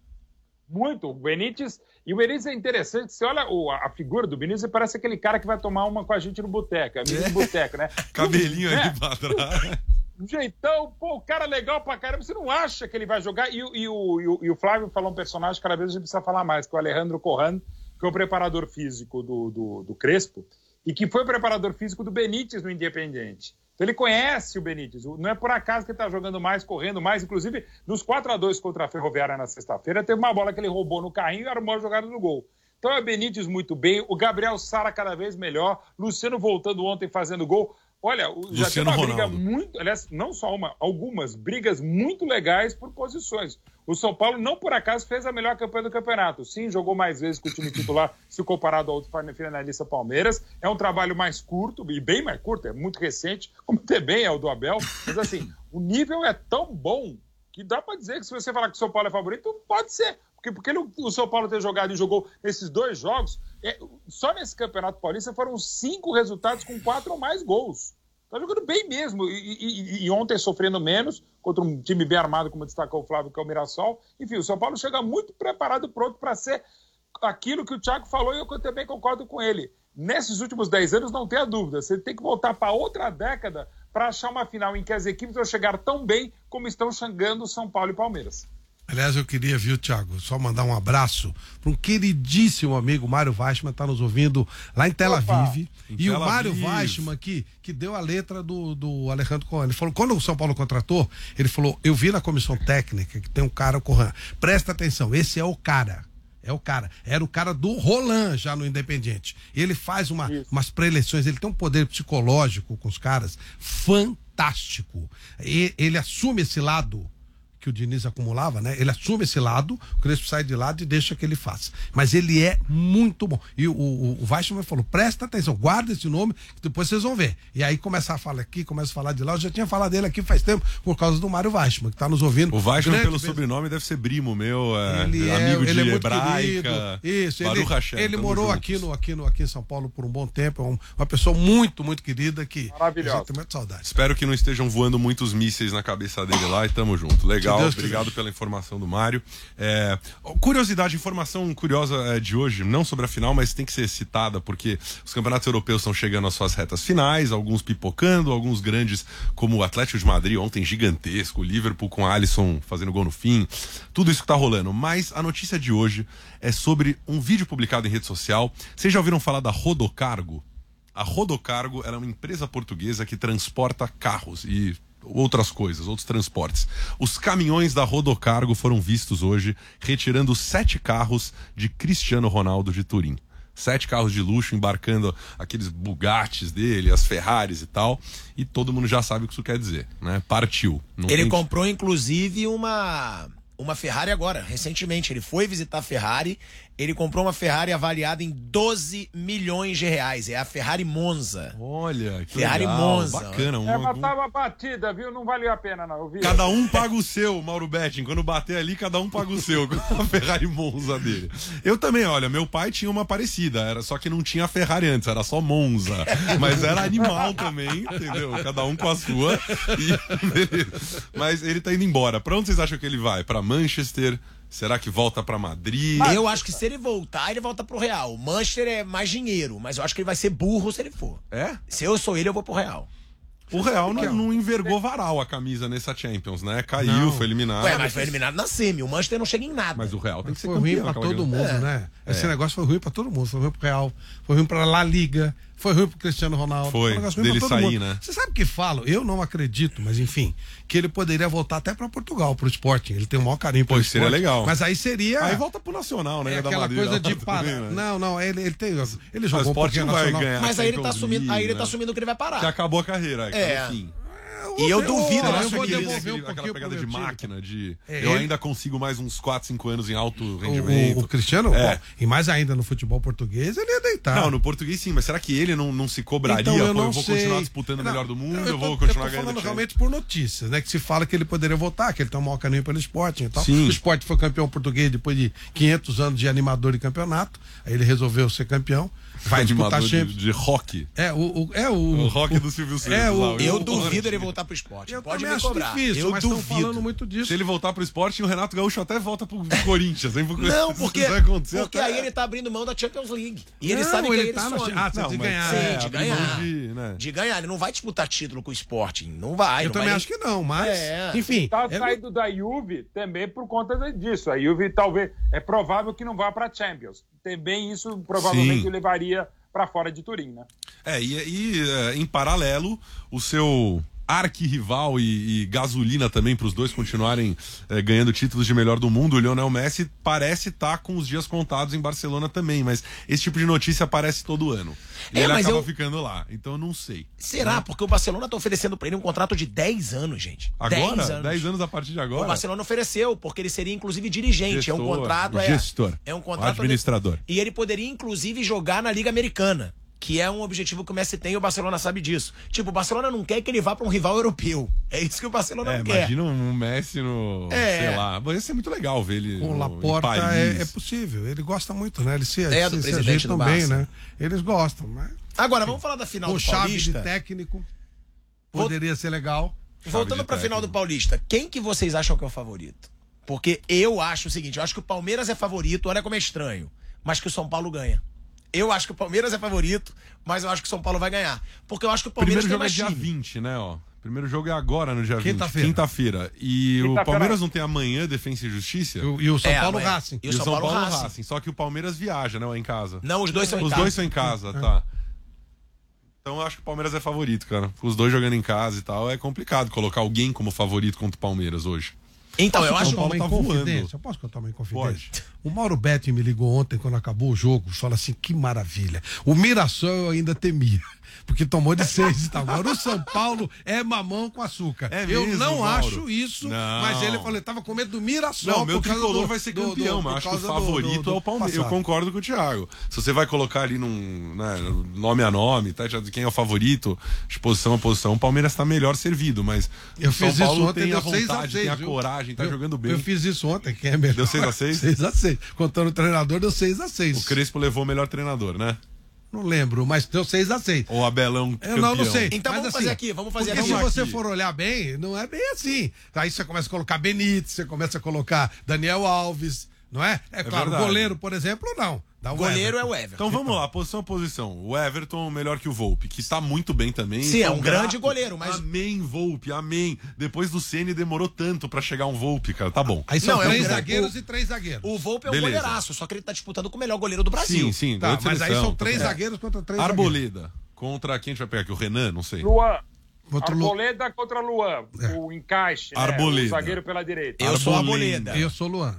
Muito. O Benítez. E o Benítez é interessante. Você olha o- a figura do Benítez, ele parece aquele cara que vai tomar uma com a gente no boteco. Amigo do boteco, né? Cabelinho É. ali pra trás. Um jeitão, pô, o cara legal pra caramba. Você não acha que ele vai jogar? E, o- e, o, e, o, e o Flávio falou um personagem que cada vez a gente precisa falar mais, que é o Alejandro Corran, que é o preparador físico do, do, do Crespo, e que foi o preparador físico do Benítez no Independiente. Então ele conhece o Benítez. Não é por acaso que ele tá jogando mais, correndo mais. Inclusive, nos quatro a dois contra a Ferroviária na sexta-feira, teve uma bola que ele roubou no carrinho e armou a jogada no gol. Então é Benítez muito bem, o Gabriel Sara cada vez melhor, Luciano voltando ontem fazendo gol. Olha, o- já tem Luciano uma briga Ronaldo. muito, aliás, não só uma, algumas brigas muito legais por posições. O São Paulo não por acaso fez a melhor campanha do campeonato. Sim, jogou mais vezes com o time titular se comparado ao outro finalista Palmeiras. É um trabalho mais curto, e bem mais curto, é muito recente, como também é o do Abel. Mas assim, o nível é tão bom que dá pra dizer que se você falar que o São Paulo é favorito, pode ser. Porque, porque ele- o São Paulo ter jogado e jogou esses dois jogos, é, só nesse Campeonato Paulista foram cinco resultados com quatro ou mais gols. Tá jogando bem mesmo. E, e- e ontem sofrendo menos contra um time bem armado, como destacou o Flávio, que é o Mirassol. Enfim, o São Paulo chega muito preparado e pronto para ser aquilo que o Thiago falou e eu também concordo com ele. Nesses últimos dez anos, não tenha dúvida, você tem que voltar para outra década para achar uma final em que as equipes vão chegar tão bem como estão chegando São Paulo e Palmeiras. Aliás, eu queria, viu, Thiago, só mandar um abraço para um queridíssimo amigo, Mário Weichmann, tá nos ouvindo lá em Tel Opa! Aviv. Em E o Tel Mário Aviv. Weichmann aqui, que deu a letra do, do Alejandro Corran. Ele falou, quando o São Paulo contratou, ele falou, eu vi na comissão técnica que tem um cara, o Corran. Presta atenção, esse é o cara. É o cara. Era o cara do Roland já no Independiente. Ele faz uma, umas preleções, ele tem um poder psicológico com os caras fantástico. E, ele assume esse lado que o Diniz acumulava, né? Ele assume esse lado, o Crespo sai de lado e deixa que ele faça. Mas ele é muito bom. E o, o, o Weichmann falou, presta atenção, guarda esse nome, que depois vocês vão ver. E aí começar a falar aqui, começa a falar de lá. Eu já tinha falado dele aqui faz tempo, por causa do Mário Weichmann, que tá nos ouvindo. O Weichmann, Grande pelo vez- sobrenome, deve ser primo meu, é, ele é, amigo ele de é muito hebraica. querido. Isso, ele, Baruch Hashem, ele tamo morou juntos. aqui, no, aqui, no, aqui em São Paulo por um bom tempo. É um- uma pessoa muito, muito querida que Maravilhosa. a gente tem muita saudade. Espero que não estejam voando muitos mísseis na cabeça dele lá e tamo junto. Legal, Se Deus obrigado quiser. pela informação do Mário. É, curiosidade, informação curiosa é, de hoje, não sobre a final, mas tem que ser citada porque os campeonatos europeus estão chegando às suas retas finais, alguns pipocando, alguns grandes, como o Atlético de Madrid, ontem gigantesco, o Liverpool com a Alisson fazendo gol no fim, tudo isso que tá rolando. Mas a notícia de hoje é sobre um vídeo publicado em rede social. Vocês já ouviram falar da Rodocargo? A Rodocargo ela é uma empresa portuguesa que transporta carros e outras coisas, outros transportes. Os caminhões da Rodocargo foram vistos hoje retirando sete carros de Cristiano Ronaldo de Turim. Sete carros de luxo embarcando aqueles Bugattis dele, as Ferraris e tal. E todo mundo já sabe o que isso quer dizer, né? Partiu. Não Ele tem- comprou, inclusive, uma, uma Ferrari agora, recentemente. Ele foi visitar a Ferrari, Ele comprou uma Ferrari avaliada em doze milhões de reais. É a Ferrari Monza. Olha, que Ferrari legal. Monza. Bacana. Um, É, mas um... tava batida, viu? Não valeu a pena, não. Eu vi. Cada um paga o seu, Mauro Betting. Quando bater ali, cada um paga o seu. Com a Ferrari Monza dele. Eu também, olha, meu pai tinha uma parecida. Era só que não tinha Ferrari antes, era só Monza. Mas era animal também, entendeu? Cada um com a sua. E... beleza. Mas ele tá indo embora. Pra onde vocês acham que ele vai? Pra Manchester? Será que volta pra Madrid? Eu acho que se ele voltar, ele volta pro Real. O Manchester é mais dinheiro, mas eu acho que ele vai ser burro se ele for. É? Se eu sou ele, eu vou pro Real. O Real não, não envergou varal a camisa nessa Champions, né? Caiu, Não. foi eliminado. Ué, mas foi eliminado na semi. O Manchester não chega em nada. Mas o Real tem que ser Foi ruim campeão. pra aquela todo grande- mundo, né? Esse negócio foi ruim pra todo mundo. Foi ruim pro Real, foi ruim pra La Liga, foi ruim pro Cristiano Ronaldo. Foi, um negócio ruim dele pra todo sair, mundo. né? Você sabe o que falam? Eu não acredito, mas enfim, que ele poderia voltar até pra Portugal, pro Sporting. Ele tem o maior carinho pelo Pô, seria Sporting. legal. Mas aí seria... Aí volta pro Nacional, né? é da aquela Madrid, coisa lá de também, parar. né? Não, não, ele, ele tem. Ele Mas o jogou um Sport pouquinho não vai nacional. ganhar. Mas aí ele tá Champions assumindo, League, aí ele né? tá assumindo que ele vai parar. Que acabou a carreira. É. É. Enfim. E eu duvido, eu eu acho vou que devolver ele- um Aquele- pouquinho aquela pegada pro de meu time. máquina, de É, eu ele- ainda consigo mais uns quatro, cinco anos em alto O, rendimento. o, o Cristiano, É. bom, e mais ainda no futebol português, ele ia deitar. Não, no português sim, mas será que ele não, não se cobraria? Então, eu Pô, não eu vou sei. continuar disputando o Não, melhor do mundo, eu, eu tô, vou continuar eu tô ganhando. falando Champions. realmente por notícias, né? Que se fala que ele poderia voltar, que ele tem um maior carinho pelo Sporting e tal. Sim. O Sporting foi campeão português depois de quinhentos anos de animador de campeonato. Aí ele resolveu ser campeão. Vai disputar Animador de, Champions. de rock. É, o, o, é o, O rock do Silvio Santos. é, o- lá, Eu o- duvido ele voltar pro esporte. Eu Pode também me acho cobrar. difícil, eu mas estão duvido. falando muito disso. Se ele voltar pro esporte, o Renato Gaúcho até volta pro Corinthians. Hein? Não, porque, Isso vai acontecer porque até- aí ele tá abrindo mão da Champions League. E ele Não, sabe que ele ele tá no- some. ah, Não, de mas- ganhar. Sim, é, de abrir mão ganhar. de, né? De ganhar. Ele não vai disputar título com o Sporting. Não vai. Eu não também vai acho que não, mas. É. Enfim. Tá é- saindo da Juve também por conta disso. A Juve talvez é provável que não vá para Champions. Também isso provavelmente Sim. o levaria para fora de Turim, né? É, e, e, é, em paralelo, o seu arquirrival e, e gasolina também para os dois continuarem é, ganhando títulos de melhor do mundo, o Lionel Messi parece estar com os dias contados em Barcelona também, mas esse tipo de notícia aparece todo ano. E É, ele mas acaba eu- ficando lá, então eu não sei. Será? Porque o Barcelona tá oferecendo pra ele um contrato de dez anos, gente. Agora? dez anos. dez anos a partir de O agora? Barcelona ofereceu, porque ele seria inclusive dirigente. é um Gestor, contrato. É, gestor, é um contrato. administrador. E ele poderia inclusive jogar na Liga Americana, que é um objetivo que o Messi tem e o Barcelona sabe disso. Tipo, o Barcelona não quer que ele vá pra um rival europeu. É isso que o Barcelona É, não quer. imagina um Messi no. É. Sei lá. Ia ser muito legal ver ele. O no, Laporta em Paris. é, é possível. Ele gosta muito, né? Ele se, É, se, do se presidente ajeitam do bem, Barça. né? Eles gostam, mas. Agora, vamos falar da final Com do chave Paulista. de técnico. Poderia ser legal. Voltando de pra final técnico. do Paulista, quem que vocês acham que é o favorito? Porque eu acho o seguinte, eu acho que o Palmeiras é favorito, olha como é estranho, mas que o São Paulo ganha. Eu acho que o Palmeiras é favorito, mas eu acho que o São Paulo vai ganhar. Porque eu acho que o Palmeiras Primeiro tem jogo é mais dia time. vinte, né, ó. Primeiro jogo é agora, no dia vinte. Quinta-feira. Quinta-feira. E o Quinta-feira. Palmeiras não tem amanhã Defensa e Justiça? E o, e o São É, Paulo amanhã. Racing. E o São Paulo Racing. Só que o Palmeiras viaja, né, ou é em casa? Não, os dois são em Os casa. dois são em casa, tá. Então eu acho que o Palmeiras é favorito, cara. Os dois jogando em casa e tal, é complicado colocar alguém como favorito contra o Palmeiras hoje. Então, eu Posso acho contar uma tá voando. inconfidência? Eu posso contar uma inconfidência? Pode. O Mauro Betti me ligou ontem, quando acabou o jogo, falou assim, que maravilha. O Mirassol eu ainda temia, porque tomou de seis e tal. Agora o São Paulo é mamão com açúcar. É eu mesmo, não Mauro? acho isso, Não. mas ele falou, ele tava com medo do Mirassol. Não, meu por causa tricolor do- vai ser do- do- campeão, por mas acho que o causa do- favorito do- do é o Palmeiras. Eu passado. concordo com o Thiago. Se você vai colocar ali num né, nome a nome, tá? Já de quem é o favorito, de posição a posição, o Palmeiras tá melhor servido, mas Eu o São fiz isso Paulo ontem, tem a deu seis a vontade, seis. tem a viu? coragem, tá Eu- jogando bem. Eu fiz isso ontem, quem é melhor. Deu seis a seis? seis a seis. Contando o treinador, deu seis a seis. O Crespo levou o melhor treinador, né? Não lembro, mas deu seis a seis. Ou Abelão Eu campeão. não, não sei. Então Mas vamos fazer aqui, vamos fazer porque aqui. se você aqui. for olhar bem, não é bem assim. Aí você começa a colocar Benítez, você começa a colocar Daniel Alves, não é? É claro, verdade. goleiro, por exemplo, não. Dá o Goleiro é Everton. o Everton. Então vamos lá, posição a posição. O Everton melhor que o Volpe, que está muito bem também. Sim, é Sou um grande goleiro, mas- Amém, Volpe, amém. Depois do Ceni demorou tanto pra chegar um Volpe, cara. Tá bom. Aí são Não, é um três grande- zagueiros o- e três zagueiros. O Volpe é um Beleza. goleiraço, só que ele tá disputando com o melhor goleiro do Brasil. Sim, sim. Tá, grande mas aí seleção, são tá três bom. zagueiros contra três zagueiros. Arboleda. Contra quem a gente vai pegar aqui? O Renan? Não sei. Luan. Outro Lu- Arboleda contra Luan. É. O encaixe. né? Arboleda. O zagueiro pela direita. Eu sou Arboleda. Arboleda. Eu sou o Luan.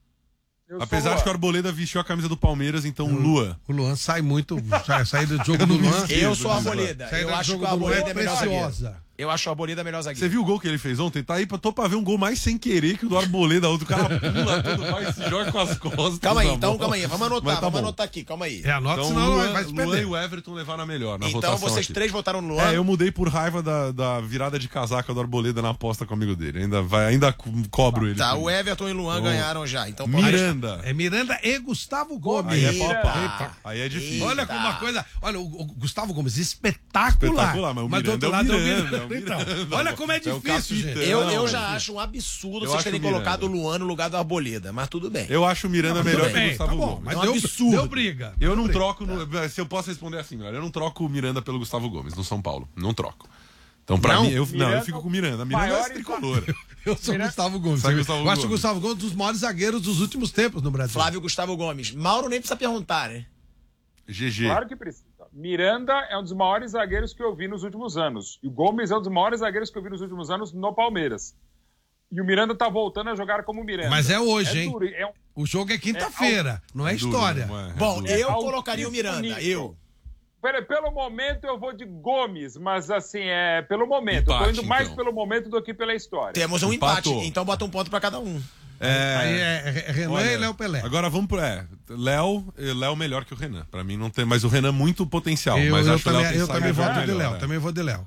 Eu sou Apesar Luan. de que o Arboleda vestiu a camisa do Palmeiras, então o Lua. O Luan sai muito. Sai, saída do jogo do Luan. Eu sou Arboleda. Saída Eu do acho jogo que o do Luan Arboleda é é melhor zagueiro. preciosa. Eu acho o Arboleda melhor zagueiro. Você viu o gol que ele fez ontem? Tá aí, pra, tô pra ver um gol mais sem querer que o do Arboleda. O cara pula, tudo vai, se joga com as costas. Calma aí, então, calma aí. Vamos anotar, Mas tá vamos bom. anotar aqui, calma aí. É, anota, Então, senão Luan, vai se Luan perder. e o Everton levaram a melhor na Então votação vocês aqui. três votaram no Luan. É, eu mudei por raiva da, da virada de casaca do Arboleda na aposta com o amigo dele. Ainda, vai, ainda co- cobro ele. Tá, por o isso. Everton e o Luan Oh. ganharam já. Então pode- Miranda. É Miranda e Gustavo Gomes. Aí é Eita. pau a pau. Aí é difícil. Olha como uma coisa. Olha, o, o Gustavo Gomes, espetacular. Espetacular, mas o do Miranda outro é o lado Miranda, é é o o Miranda. Então, Miranda. olha como é É o difícil, capitão. gente. Eu, Não, eu mas- já acho um absurdo Eu vocês acho terem o Miranda. colocado o Luan no lugar do Arboleda, mas tudo bem. Eu acho o Miranda Tudo melhor que o bem, Gustavo tá bom, Gomes. mas É um deu, absurdo. deu briga. Eu Deu não briga. troco. No, se eu posso responder assim, olha, eu não troco o Miranda pelo Gustavo Gomes no São Paulo. Não troco. Então, pra Não? mim, eu, não, eu Miranda, fico com o Miranda. Miranda maior é tricolor. Eu sou o Gustavo Gomes. Sabe eu Gustavo eu acho o Gomes? Gustavo Gomes um dos maiores zagueiros dos últimos tempos no Brasil. Flávio Gustavo Gomes. Mauro nem precisa perguntar, né? G G. Claro que precisa. Miranda é um dos maiores zagueiros que eu vi nos últimos anos. E o Gomes é um dos maiores zagueiros que eu vi nos últimos anos no Palmeiras. E o Miranda tá voltando a jogar como Miranda. Mas é hoje, hein? duro, é um- O jogo é quinta-feira, não é Duro, história. não é? É Bom, duro. eu altíssimo colocaria o Miranda. nível. Eu. Pera- Pelo momento eu vou de Gomes, mas assim, é pelo momento. eu tô Empate, indo mais então. pelo momento do que pela história. Temos um Empatou. empate, então bota um ponto pra cada um. É, Aí é, é Renan olha, e Léo Pelé. Agora vamos pro. É, Léo, Léo melhor que o Renan. Pra mim não tem. Mas o Renan muito potencial. eu mas eu acho que o Léo também, tem eu também saída voto de melhor, Léo. é. Também vou de Léo.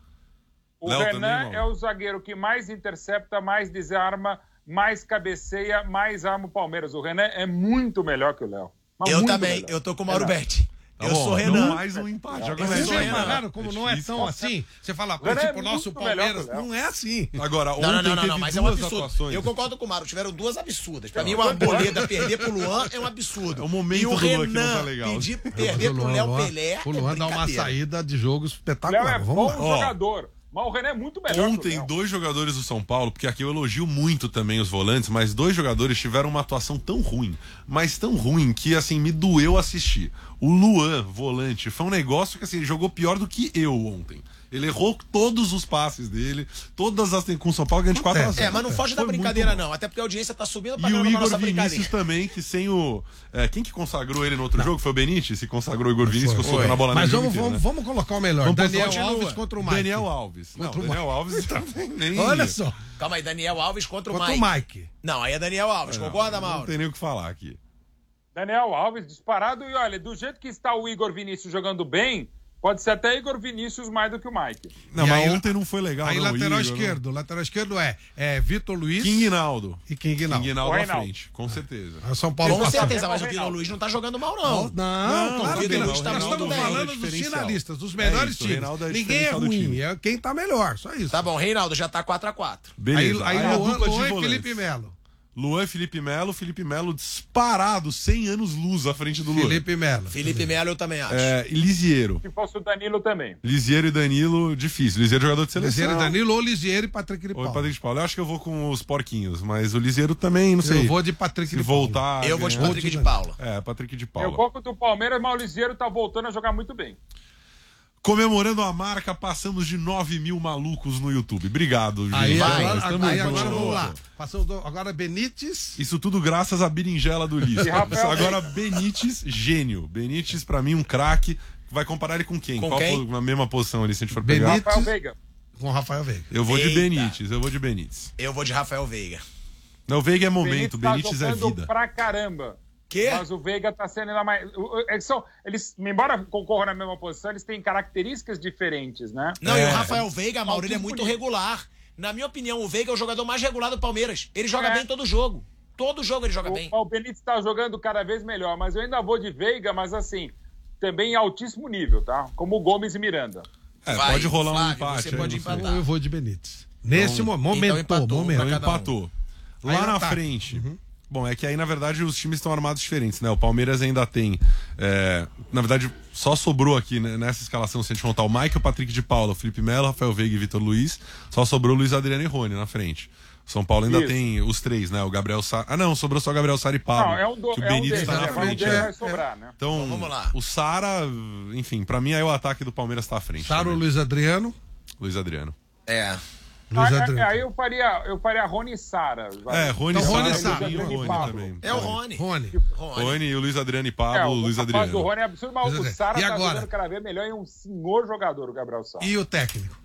O Léo Renan também, é o zagueiro que mais intercepta, mais desarma, mais cabeceia, mais arma o Palmeiras. O Renan é muito melhor que o Léo. Mas Eu muito também, melhor. eu tô com o Mauro É, Betti. Tá eu bom, sou então Renan. mais um empate. Agora Vocês Vocês sou veem, Renan. Magaro, como não é tão assim? Você fala, pô, Renan é tipo, o nosso muito melhor Palmeiras. que o Léo. Não é assim. Agora, ontem Não, não, não, não, teve não, mas é um duas absurdo. atuações. Eu concordo com o Mauro, tiveram duas absurdas. Pra mim, o Arboleda perder pro Luan é um absurdo. É o momento e o do Luan que não Renan tá legal. pedir, Mas perder o pro Luan- Léo Luan- Pelé. O Luan é dá uma brincadeira. saída de jogo O Léo espetacular. é Vamos bom lá. Ó. jogador, mas o Renan é muito melhor que o Ontem, Léo. dois jogadores do São Paulo, porque aqui eu elogio muito também os volantes, mas dois jogadores tiveram uma atuação tão ruim, mas tão ruim que, assim, me doeu assistir. O Luan, volante, foi um negócio que, assim, ele jogou pior do que eu ontem. Ele errou todos os passes dele, todas as com o São Paulo, ganhou de quatro a zero. É, mas não foge da Foi muito brincadeira, bom. não. Até porque a audiência tá subindo pra E o caramba na Igor nossa Vinícius brincadeira. também, que sem o. é, quem que consagrou ele no outro jogo? Foi o Benítez? Se consagrou o Igor Vinícius, Foi. ficou soltando a bola Mas no jogo vamos, inteiro, vamos, né? vamos colocar o melhor. Vamos Daniel continua. Alves contra o Mike. Daniel Alves. Não, Contra o Daniel Alves também nem. Olha só. Calma aí, Daniel Alves contra o Contra Mike. o Mike. Não, aí é Daniel Alves, concorda, Não Mauro? tem nem o que falar aqui. Daniel Alves disparado e olha, do jeito que está o Igor Vinícius jogando bem, pode ser até Igor Vinícius mais do que o Mike. Não, E mas aí, ontem não foi legal. Aí não, lateral Igor, esquerdo. Lateral esquerdo é, é Vitor Luiz King Ginaldo. e King Ginaldo. King Ginaldo O na Reinaldo. frente, com certeza. A São Paulo Com passou- certeza, mas o Reinaldo. Vitor Luiz não tá jogando mal, Não, não. não, Não, claro o que não. Reinaldo Nós é estamos diferencial. falando dos Diferencial. finalistas, dos É melhores isso, o times. Reinaldo é Ninguém é diferencial do ruim, time. é quem tá melhor, só isso. Tá bom, Reinaldo já tá quatro a quatro. Beleza. Aí, aí a Luan, dupla de Luan e volantes. Felipe Melo. Luan e Felipe Melo. Felipe Melo disparado, cem anos luz à frente do Luan. Felipe Melo. Felipe Melo eu também acho. É, e Lisiero. Se fosse o Danilo também. Lisiero e Danilo, difícil. Lisiero é jogador de seleção. Lisiero e Danilo ou Lisiero e Patrick de Ou Paula. Patrick de Paula. Eu acho que eu vou com os porquinhos, mas o Lisiero também, não sei. Eu vou de Patrick Se de Paula. voltar. eu vou de ganhar- Patrick de Paula. É, Patrick de Eu Paula. vou contra o Palmeiras, mas o Liseiro tá voltando a jogar muito bem. Comemorando a marca, passamos de nove mil malucos no YouTube. Obrigado, gente. Aí, Vai, agora, Estamos aí agora juntos. vamos lá. Passou do- agora Benítez. Isso tudo graças à berinjela do Liz. E Rafael Agora Benítez, gênio. Benítez, pra mim, um craque. Vai comparar ele com quem? Com Qual quem? po- na mesma posição ali, se a gente for pegar? Benítez. Rafael Veiga. Com Rafael Veiga. Eu vou de Eita. Benítez, eu vou de Benítez. Eu vou de Rafael Veiga. Não, o Veiga é momento, tá Benítez é jogando vida. pra caramba. Quê? Mas o Veiga tá sendo ainda mais. o- o- Eles são. Eles, embora concorram na mesma posição, eles têm características diferentes, né? Não, e É. o Rafael Veiga, Mauro, ele é Altíssimo muito nível. regular. Na minha opinião, o Veiga é o jogador mais regular do Palmeiras. Ele joga É. bem todo jogo. Todo jogo ele joga bem. O, o Benítez tá jogando cada vez melhor, mas eu ainda vou de Veiga, mas assim, também em altíssimo nível, tá? Como o Gomes e Miranda. É, Vai, pode rolar um Flávio, empate. você aí, pode não sei. empatar. Eu vou de Benítez. Nesse mo- momento, então empatou, momento. Então pra cada um. empatou. Aí Lá no na ataque. frente. Bom, é que aí, na verdade, os times estão armados diferentes, né? O Palmeiras ainda tem. é, na verdade, só sobrou aqui né, nessa escalação, se a gente contar o Mike, o Patrick de Paula, o Felipe Melo, Rafael Veiga e Vitor Luiz. Só sobrou o Luiz Adriano e Rony na frente. O São Paulo ainda Isso. tem os três, né? O Gabriel Sara. Ah, não, sobrou só o Gabriel Sara e Pablo. Não, é um, do, que o é um Benítez deles, tá né? na Mas um frente. deles é. vai sobrar, né? Então, Então, vamos lá. o Sara, enfim, pra mim aí o ataque do Palmeiras tá à frente. Sara, o também. Luiz Adriano. Luiz Adriano. É. Luiz Ah, é- Adriano. aí eu faria, eu faria Rony e Sara. vai. É, Rony Então, Rony Sara, Sara, Rony, Rony Rony Pablo. também. É o Rony. Rony. Rony. Rony e o Luiz Adriano e É, Pablo, o o Luiz rapaz do Adriano. Rony é absurdo, mas Luiz o Adriano. Sara E tá agora? jogando cada vez melhor e é um senhor jogador, o Gabriel Sara. E o técnico.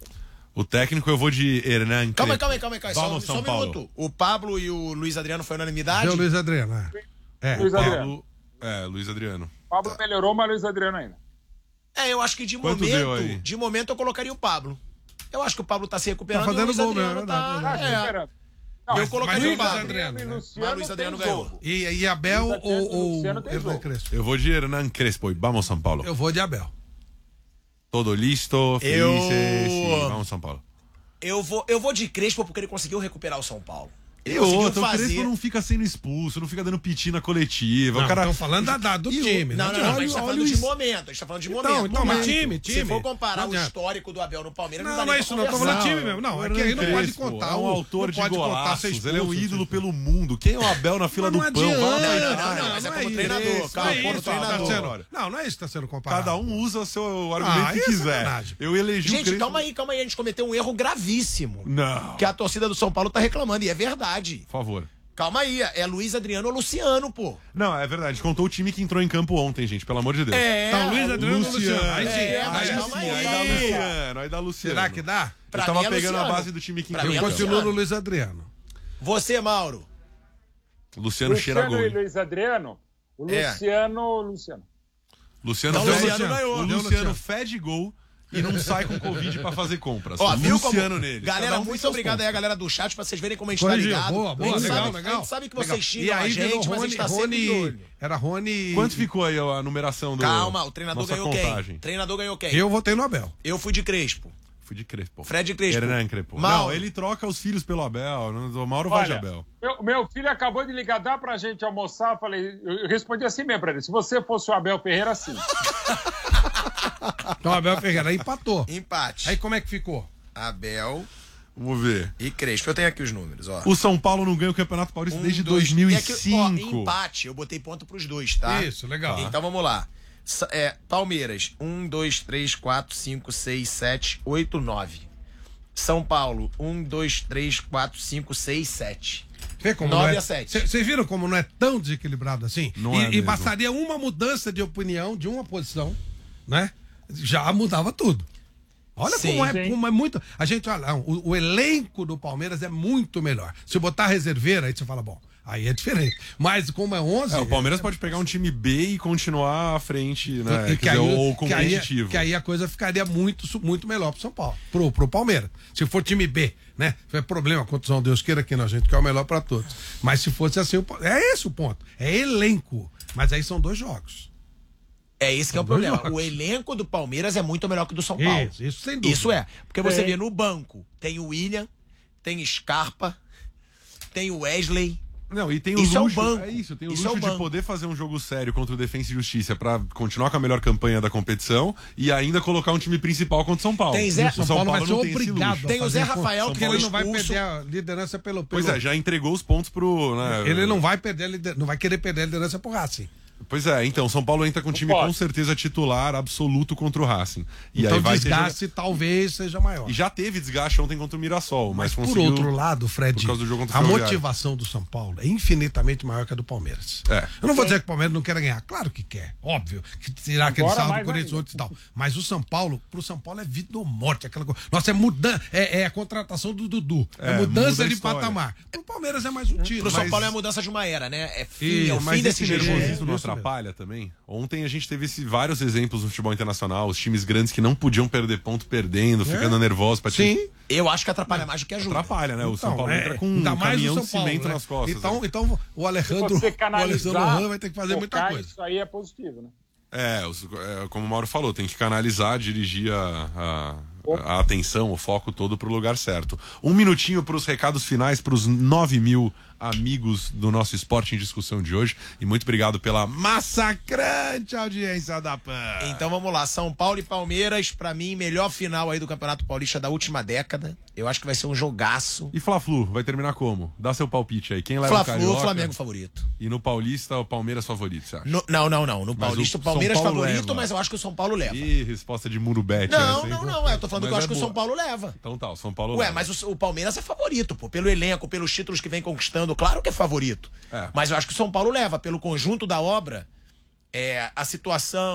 O técnico eu vou de Hernan. Calma aí, calma aí, calma aí. Calma aí. Só, Vamos, só São um Paulo. minuto. O Pablo e o Luiz Adriano foi unanimidade? Deu Luiz Adriano, né? É. Luiz Pablo, Adriano. é, Luiz Adriano. Pablo melhorou, mas Luiz Adriano ainda. É, eu acho que de Quanto deu momento, aí? de momento eu colocaria o Pablo. Eu acho que o Pablo tá se recuperando Tá e o fazendo Luiz gol, Adriano né? tá... Verdade, É. Esperando. Eu Mas- colocaria mas o Luiz Pablo. Adriano, né? Mas Luiz Adriano tem ganhou. jogo. E, e Abel Luiz Adriano, ou, ou Luciano tem Hernan jogo. Crespo? Eu vou de Hernan Crespo. Vamos, São Paulo. Eu vou de Abel. Todo listo, Eu- felices. E vamos, São Paulo. Eu vou, eu vou de Crespo porque ele conseguiu recuperar o São Paulo. Ele E conseguiu outra, o fazer... Crespo não fica sendo expulso, não fica dando piti na coletiva. Não, o cara... estão falando da, da- do E o- time. Não, não, adianta. não, a gente tá Olha falando o de es- momento, a gente tá falando de Então, momento. então, mas Momento. time, Se time. for comparar Não o adianta. histórico do Abel no Palmeiras, não, Não, dá não é nem isso, pra não. Tô falando conversar. time mesmo. Não, O é que aí não Hernan pode Crespo contar. é um o- autor não de pode contar ser golaços, expulso, ele é um ídolo ser- pelo mundo. Quem é o Abel na fila Mas do não pão? adianta. Vai, Não, vai, não, mas é não como é treinador. isso, Calma, não é como isso, tá treinador. sendo- Não, não é isso que está sendo comparado. Cada um usa o seu argumento Ah, que é quiser. sacanagem. Eu elegi o Gente, Crespo. calma aí, calma aí. A gente cometeu um erro gravíssimo. Não. Que a torcida do São Paulo tá reclamando, e é verdade. Por favor. Calma aí, é Luiz Adriano ou Luciano, pô. Não, é verdade. A gente contou o time que entrou em campo ontem, gente. Pelo amor de Deus. É, Então, Luiz Adriano ou Luciano. Luciano? Aí sim. É, aí mas sim. calma Aí, aí. dá Luciano, aí dá Luciano. Será que dá? Eu Pra tava mim é pegando a Luciano. base do time que Pra entrou mim em é Eu campo. continuo Luciano. no Luiz Adriano. Você, Mauro. Luciano cheira Luciano gol. e hein? Luiz Adriano. O É. Luciano, Luciano. Luciano, Não, fede- Luciano ganhou. O Deu Luciano Luciano. fede gol e não sai com Covid pra fazer compras. Ó, viu Luciano como... nele. Galera, Cada um tem muito seus obrigado pontos. aí a galera do chat pra vocês verem como a gente Corrigiu. tá ligado. Boa, boa, a gente legal, sabe, legal. A gente sabe que Legal. vocês E xingam a aí virou gente, mas a gente tá sempre de Rony, olho. era Rony... Quanto ficou aí a numeração do. Calma, o treinador nossa ganhou contagem? quem? Treinador ganhou quem? Eu votei no Abel. Eu fui de Crespo. Fui de Crespo. Fred Crespo. Hernan Crespo. Mauro. Não, ele troca os filhos pelo Abel. não- O Mauro vai de Olha, Abel. meu, meu filho acabou de ligar, dá pra gente almoçar? Falei, eu respondi assim mesmo pra ele. Se você fosse o Abel Ferreira, sim. Então, Abel Ferreira aí empatou. Empate. Aí como é que ficou? Abel Vamos ver. e Crespo. Eu tenho aqui os números, ó. O São Paulo não ganha o Campeonato Paulista Um, desde dois, dois mil e e aqui, ó, cinco. empate. Eu botei ponto pros dois, tá? Isso, legal. Então vamos lá. Sa- É, Palmeiras, um, dois, três, quatro, cinco, seis, sete, oito, nove. São Paulo, um, dois, três, quatro, cinco, seis, sete. Vê como nove não é... a sete. Vocês viram como não é tão desequilibrado assim? Não e, é e mesmo. bastaria uma mudança de opinião de uma posição, né? Já mudava tudo. Olha Sim, como, é, sim. como é muito. A gente olha, não, o, o elenco do Palmeiras é muito melhor. Se botar reserveira, aí você fala, bom, aí é diferente. Mas como é onze. É, o Palmeiras pode pegar um time B e continuar à frente, né? E Quer dizer, ou que, aí, competitivo. que aí a coisa ficaria muito, su- muito melhor pro São Paulo, pro, pro Palmeiras. Se for time B, né? Foi problema, contusão, Deus queira aqui na gente, que é o melhor pra todos. Mas se fosse assim, o Pa- é esse o ponto. É elenco. Mas aí são dois jogos. É esse que é o São dois problema. jogos. O elenco do Palmeiras é muito melhor que o do São Paulo. Isso, isso sem dúvida. Isso é. Porque você É. vê no banco, tem o William, tem Scarpa, tem o Wesley. Não, e tem o Isso é o luxo, banco. é isso, tem o Isso é luxo o de banco. poder fazer um jogo sério contra o Defensa e Justiça pra continuar com a melhor campanha da competição e ainda colocar um time principal contra o São Paulo. Tem Zé- o São Paulo vai ser não tem esse obrigado luxo. a Tem o fazer Zé ponto. Rafael, Porque que ele foi não vai expulso. perder a liderança pelo... pelo... Pois é, já entregou os pontos pro. Né, Ele não vai perder a lider... não vai querer perder a liderança pro Racing. Pois é, então, São Paulo entra com um time pode. com certeza titular absoluto contra o Racing. E Então aí o vai ter desgaste talvez seja maior. E já teve desgaste ontem contra o Mirassol, mas, Mas por conseguiu... outro lado, Fred, por causa do jogo contra o a Ferroviário. motivação do São Paulo é infinitamente maior que a do Palmeiras. É. Eu não vou dizer que o Palmeiras não quer ganhar. Claro que quer. Óbvio. Que tirar aquele Agora saldo do mais Corinthians ainda. ontem e tal. Mas o São Paulo, pro São Paulo é vida ou morte. Aquela coisa. Nossa, é mudança. É, é a contratação do Dudu. É, É, mudança muda a de história. patamar. O Palmeiras é mais um tiro. Pro São mas- Paulo é a mudança de uma era, né? É, fim, Ih, é o mas fim desse Esse esse jejum. nervosismo não isso mesmo. atrapalha também? Ontem a gente teve esse, vários exemplos no futebol internacional, os times grandes que não podiam perder ponto perdendo, ficando nervosos pra time. Sim. Eu acho que atrapalha mais do que ajuda. Atrapalha, né? O São Paulo é, entra com ainda um mais caminhão o de São Paulo, cimento né? nas costas. Então, né? então o Se Alejandro, você o Alessandro canalizar, Rohan vai ter que fazer muita focar, coisa. Isso aí é positivo, né? É, os- é, como o Mauro falou, tem que canalizar, dirigir a, a, a atenção, o foco todo pro lugar certo. Um minutinho pros recados finais pros nove mil amigos do nosso Esporte em Discussão de hoje. E muito obrigado pela massacrante audiência da P A N. Então vamos lá, São Paulo e Palmeiras, pra mim, melhor final aí do Campeonato Paulista da última década. Eu acho que vai ser um jogaço. E Fla-Flu, vai terminar como? Dá seu palpite aí. Quem leva o Fla-Flu, Carioca? Flamengo favorito. E no Paulista, o Palmeiras favorito, você acha? No- não, não, não. No Mas Paulista, o o Palmeiras São Paulo favorito, leva. mas eu acho que o São Paulo leva. Ih, resposta de Murubete. Não, essa, hein? não, não. Eu tô falando Mas que eu acho é que o boa. São Paulo leva. Então tá, o São Paulo Ué, leva. mas o, o Palmeiras é favorito, pô. Pelo elenco, pelos títulos que vem conquistando, claro que é favorito. É. Mas eu acho que o São Paulo leva, pelo conjunto da obra, é, a situação,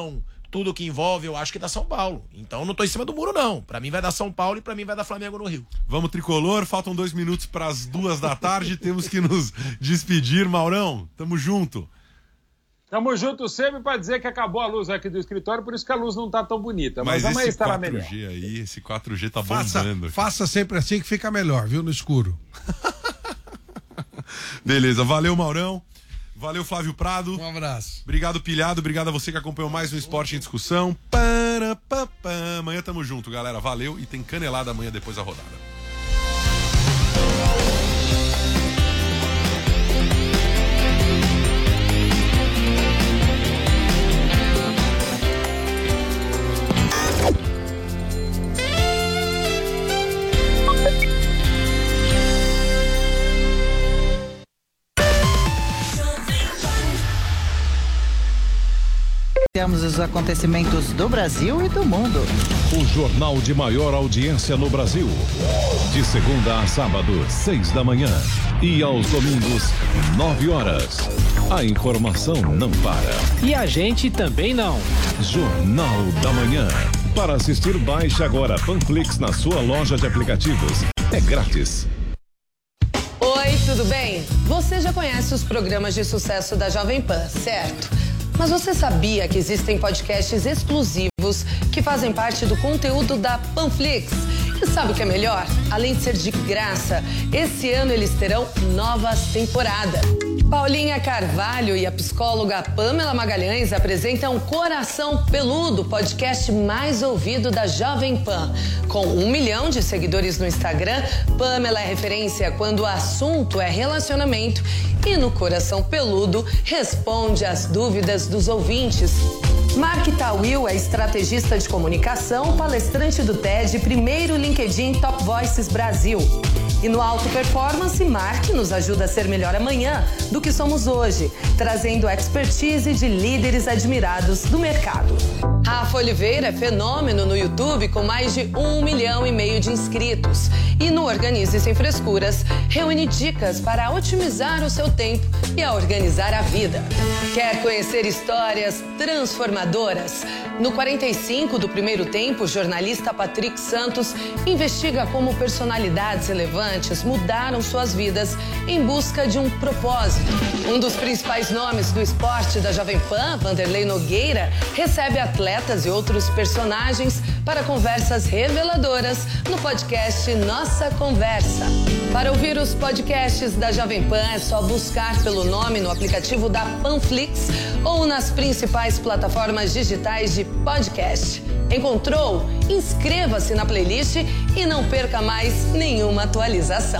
tudo que envolve, eu acho que dá São Paulo. Então não tô em cima do muro, não. Pra mim vai dar São Paulo e pra mim vai dar Flamengo no Rio. Vamos, tricolor, faltam dois minutos pras duas da tarde, temos que nos despedir. Maurão, tamo junto. Tamo junto sempre pra dizer que acabou a luz aqui do escritório, por isso que a luz não tá tão bonita. Mas, Mas amanhã esse estará quatro G melhor. aí, esse quatro G tá Faça, bombando. faça sempre assim que fica melhor, viu? No escuro. Beleza, valeu, Maurão. Valeu, Flávio Prado. Um abraço. Obrigado, Pilhado. Obrigado a você que acompanhou mais um Esporte em Discussão. Para, pa, pa. Amanhã tamo junto, galera. Valeu. E tem canelada amanhã depois da rodada. Temos os acontecimentos do Brasil e do mundo. O jornal de maior audiência no Brasil. De segunda a sábado, seis da manhã. E aos domingos, nove horas. A informação não para. E a gente também não. Jornal da Manhã. Para assistir, baixe agora Panflix na sua loja de aplicativos. É grátis. Oi, tudo bem? Você já conhece os programas de sucesso da Jovem Pan, certo? Mas você sabia que existem podcasts exclusivos que fazem parte do conteúdo da Panflix? E sabe o que é melhor? Além de ser de graça, esse ano eles terão novas temporadas. Paulinha Carvalho e a psicóloga Pamela Magalhães apresentam Coração Peludo, podcast mais ouvido da Jovem Pan. Com um milhão de seguidores no Instagram, Pamela é referência quando o assunto é relacionamento e no Coração Peludo responde às dúvidas dos ouvintes. Mark Tawil é estrategista de comunicação, palestrante do TED, primeiro LinkedIn Top Voices Brasil. E no Alto Performance, Mark nos ajuda a ser melhor amanhã do que somos hoje, trazendo expertise de líderes admirados do mercado. Rafa Oliveira é fenômeno no YouTube com mais de um milhão e meio de inscritos. E no Organize Sem Frescuras, reúne dicas para otimizar o seu tempo e a organizar a vida. Quer conhecer histórias transformadoras? No quarenta e cinco do Primeiro Tempo, o jornalista Patrick Santos investiga como personalidades relevantes mudaram suas vidas em busca de um propósito. Um dos principais nomes do esporte da Jovem Pan, Vanderlei Nogueira, recebe atletas e outros personagens para conversas reveladoras no podcast Nossa Conversa. Para ouvir os podcasts da Jovem Pan é só buscar pelo nome no aplicativo da Panflix ou nas principais plataformas digitais de podcast. Encontrou? Inscreva-se na playlist e não perca mais nenhuma atualização.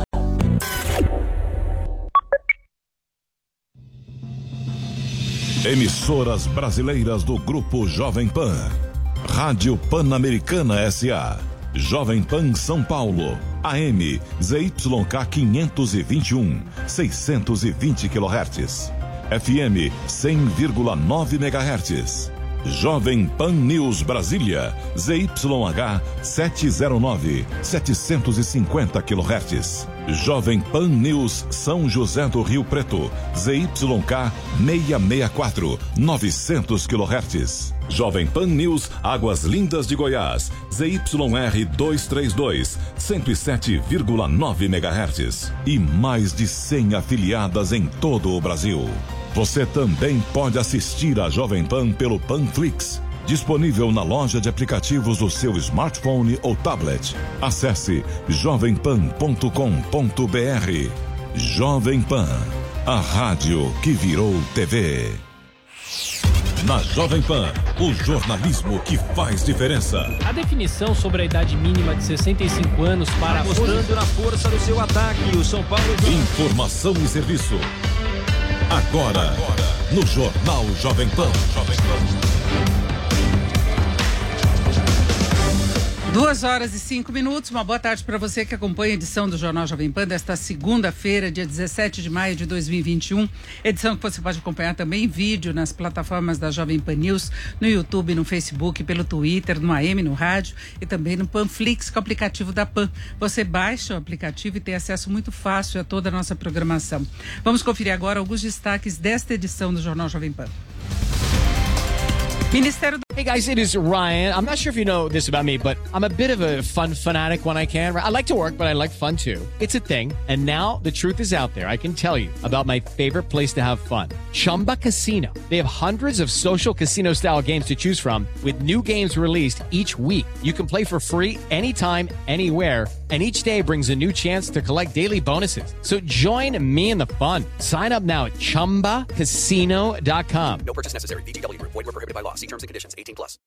Emissoras brasileiras do Grupo Jovem Pan. Rádio Pan-Americana S A. Jovem Pan São Paulo. A M Z Y K quinhentos e vinte e um, seiscentos e vinte quilohertz. F M cem vírgula nove megahertz. Jovem Pan News Brasília, Z Y H setecentos e nove, setecentos e cinquenta quilohertz. Jovem Pan News São José do Rio Preto, Z Y K seiscentos e sessenta e quatro, novecentos quilohertz. Jovem Pan News Águas Lindas de Goiás, Z Y R duzentos e trinta e dois, cento e sete vírgula nove megahertz. E mais de cem afiliadas em todo o Brasil. Você também pode assistir a Jovem Pan pelo Panflix, disponível na loja de aplicativos do seu smartphone ou tablet. Acesse jovem pan ponto com ponto b r. Jovem Pan, a rádio que virou T V. Na Jovem Pan, o jornalismo que faz diferença. A definição sobre a idade mínima de sessenta e cinco anos para... Mostrando na força do seu ataque, o São Paulo... Informação e serviço. Agora, Agora, no Jornal Jovem Pan. Jovem Pan. Duas horas e cinco minutos, uma boa tarde para você que acompanha a edição do Jornal Jovem Pan desta segunda-feira, dia dezessete de maio de dois mil e vinte e um. Edição que você pode acompanhar também em vídeo nas plataformas da Jovem Pan News, no YouTube, no Facebook, pelo Twitter, no A M, no rádio e também no Panflix, que é o aplicativo da Pan. Você baixa o aplicativo e tem acesso muito fácil a toda a nossa programação. Vamos conferir agora alguns destaques desta edição do Jornal Jovem Pan. Ministério Hey guys, it is Ryan. I'm not sure if you know this about me, but I'm a bit of a fun fanatic when I can. I like to work, but I like fun too. It's a thing. And now the truth is out there. I can tell you about my favorite place to have fun. Chumba Casino. They have hundreds of social casino style games to choose from with new games released each week. You can play for free anytime, anywhere. And each day brings a new chance to collect daily bonuses. So join me in the fun. Sign up now at chumba casino dot com. No purchase necessary. V G W Group. Void where prohibited by law. See terms and conditions. eighteen plus.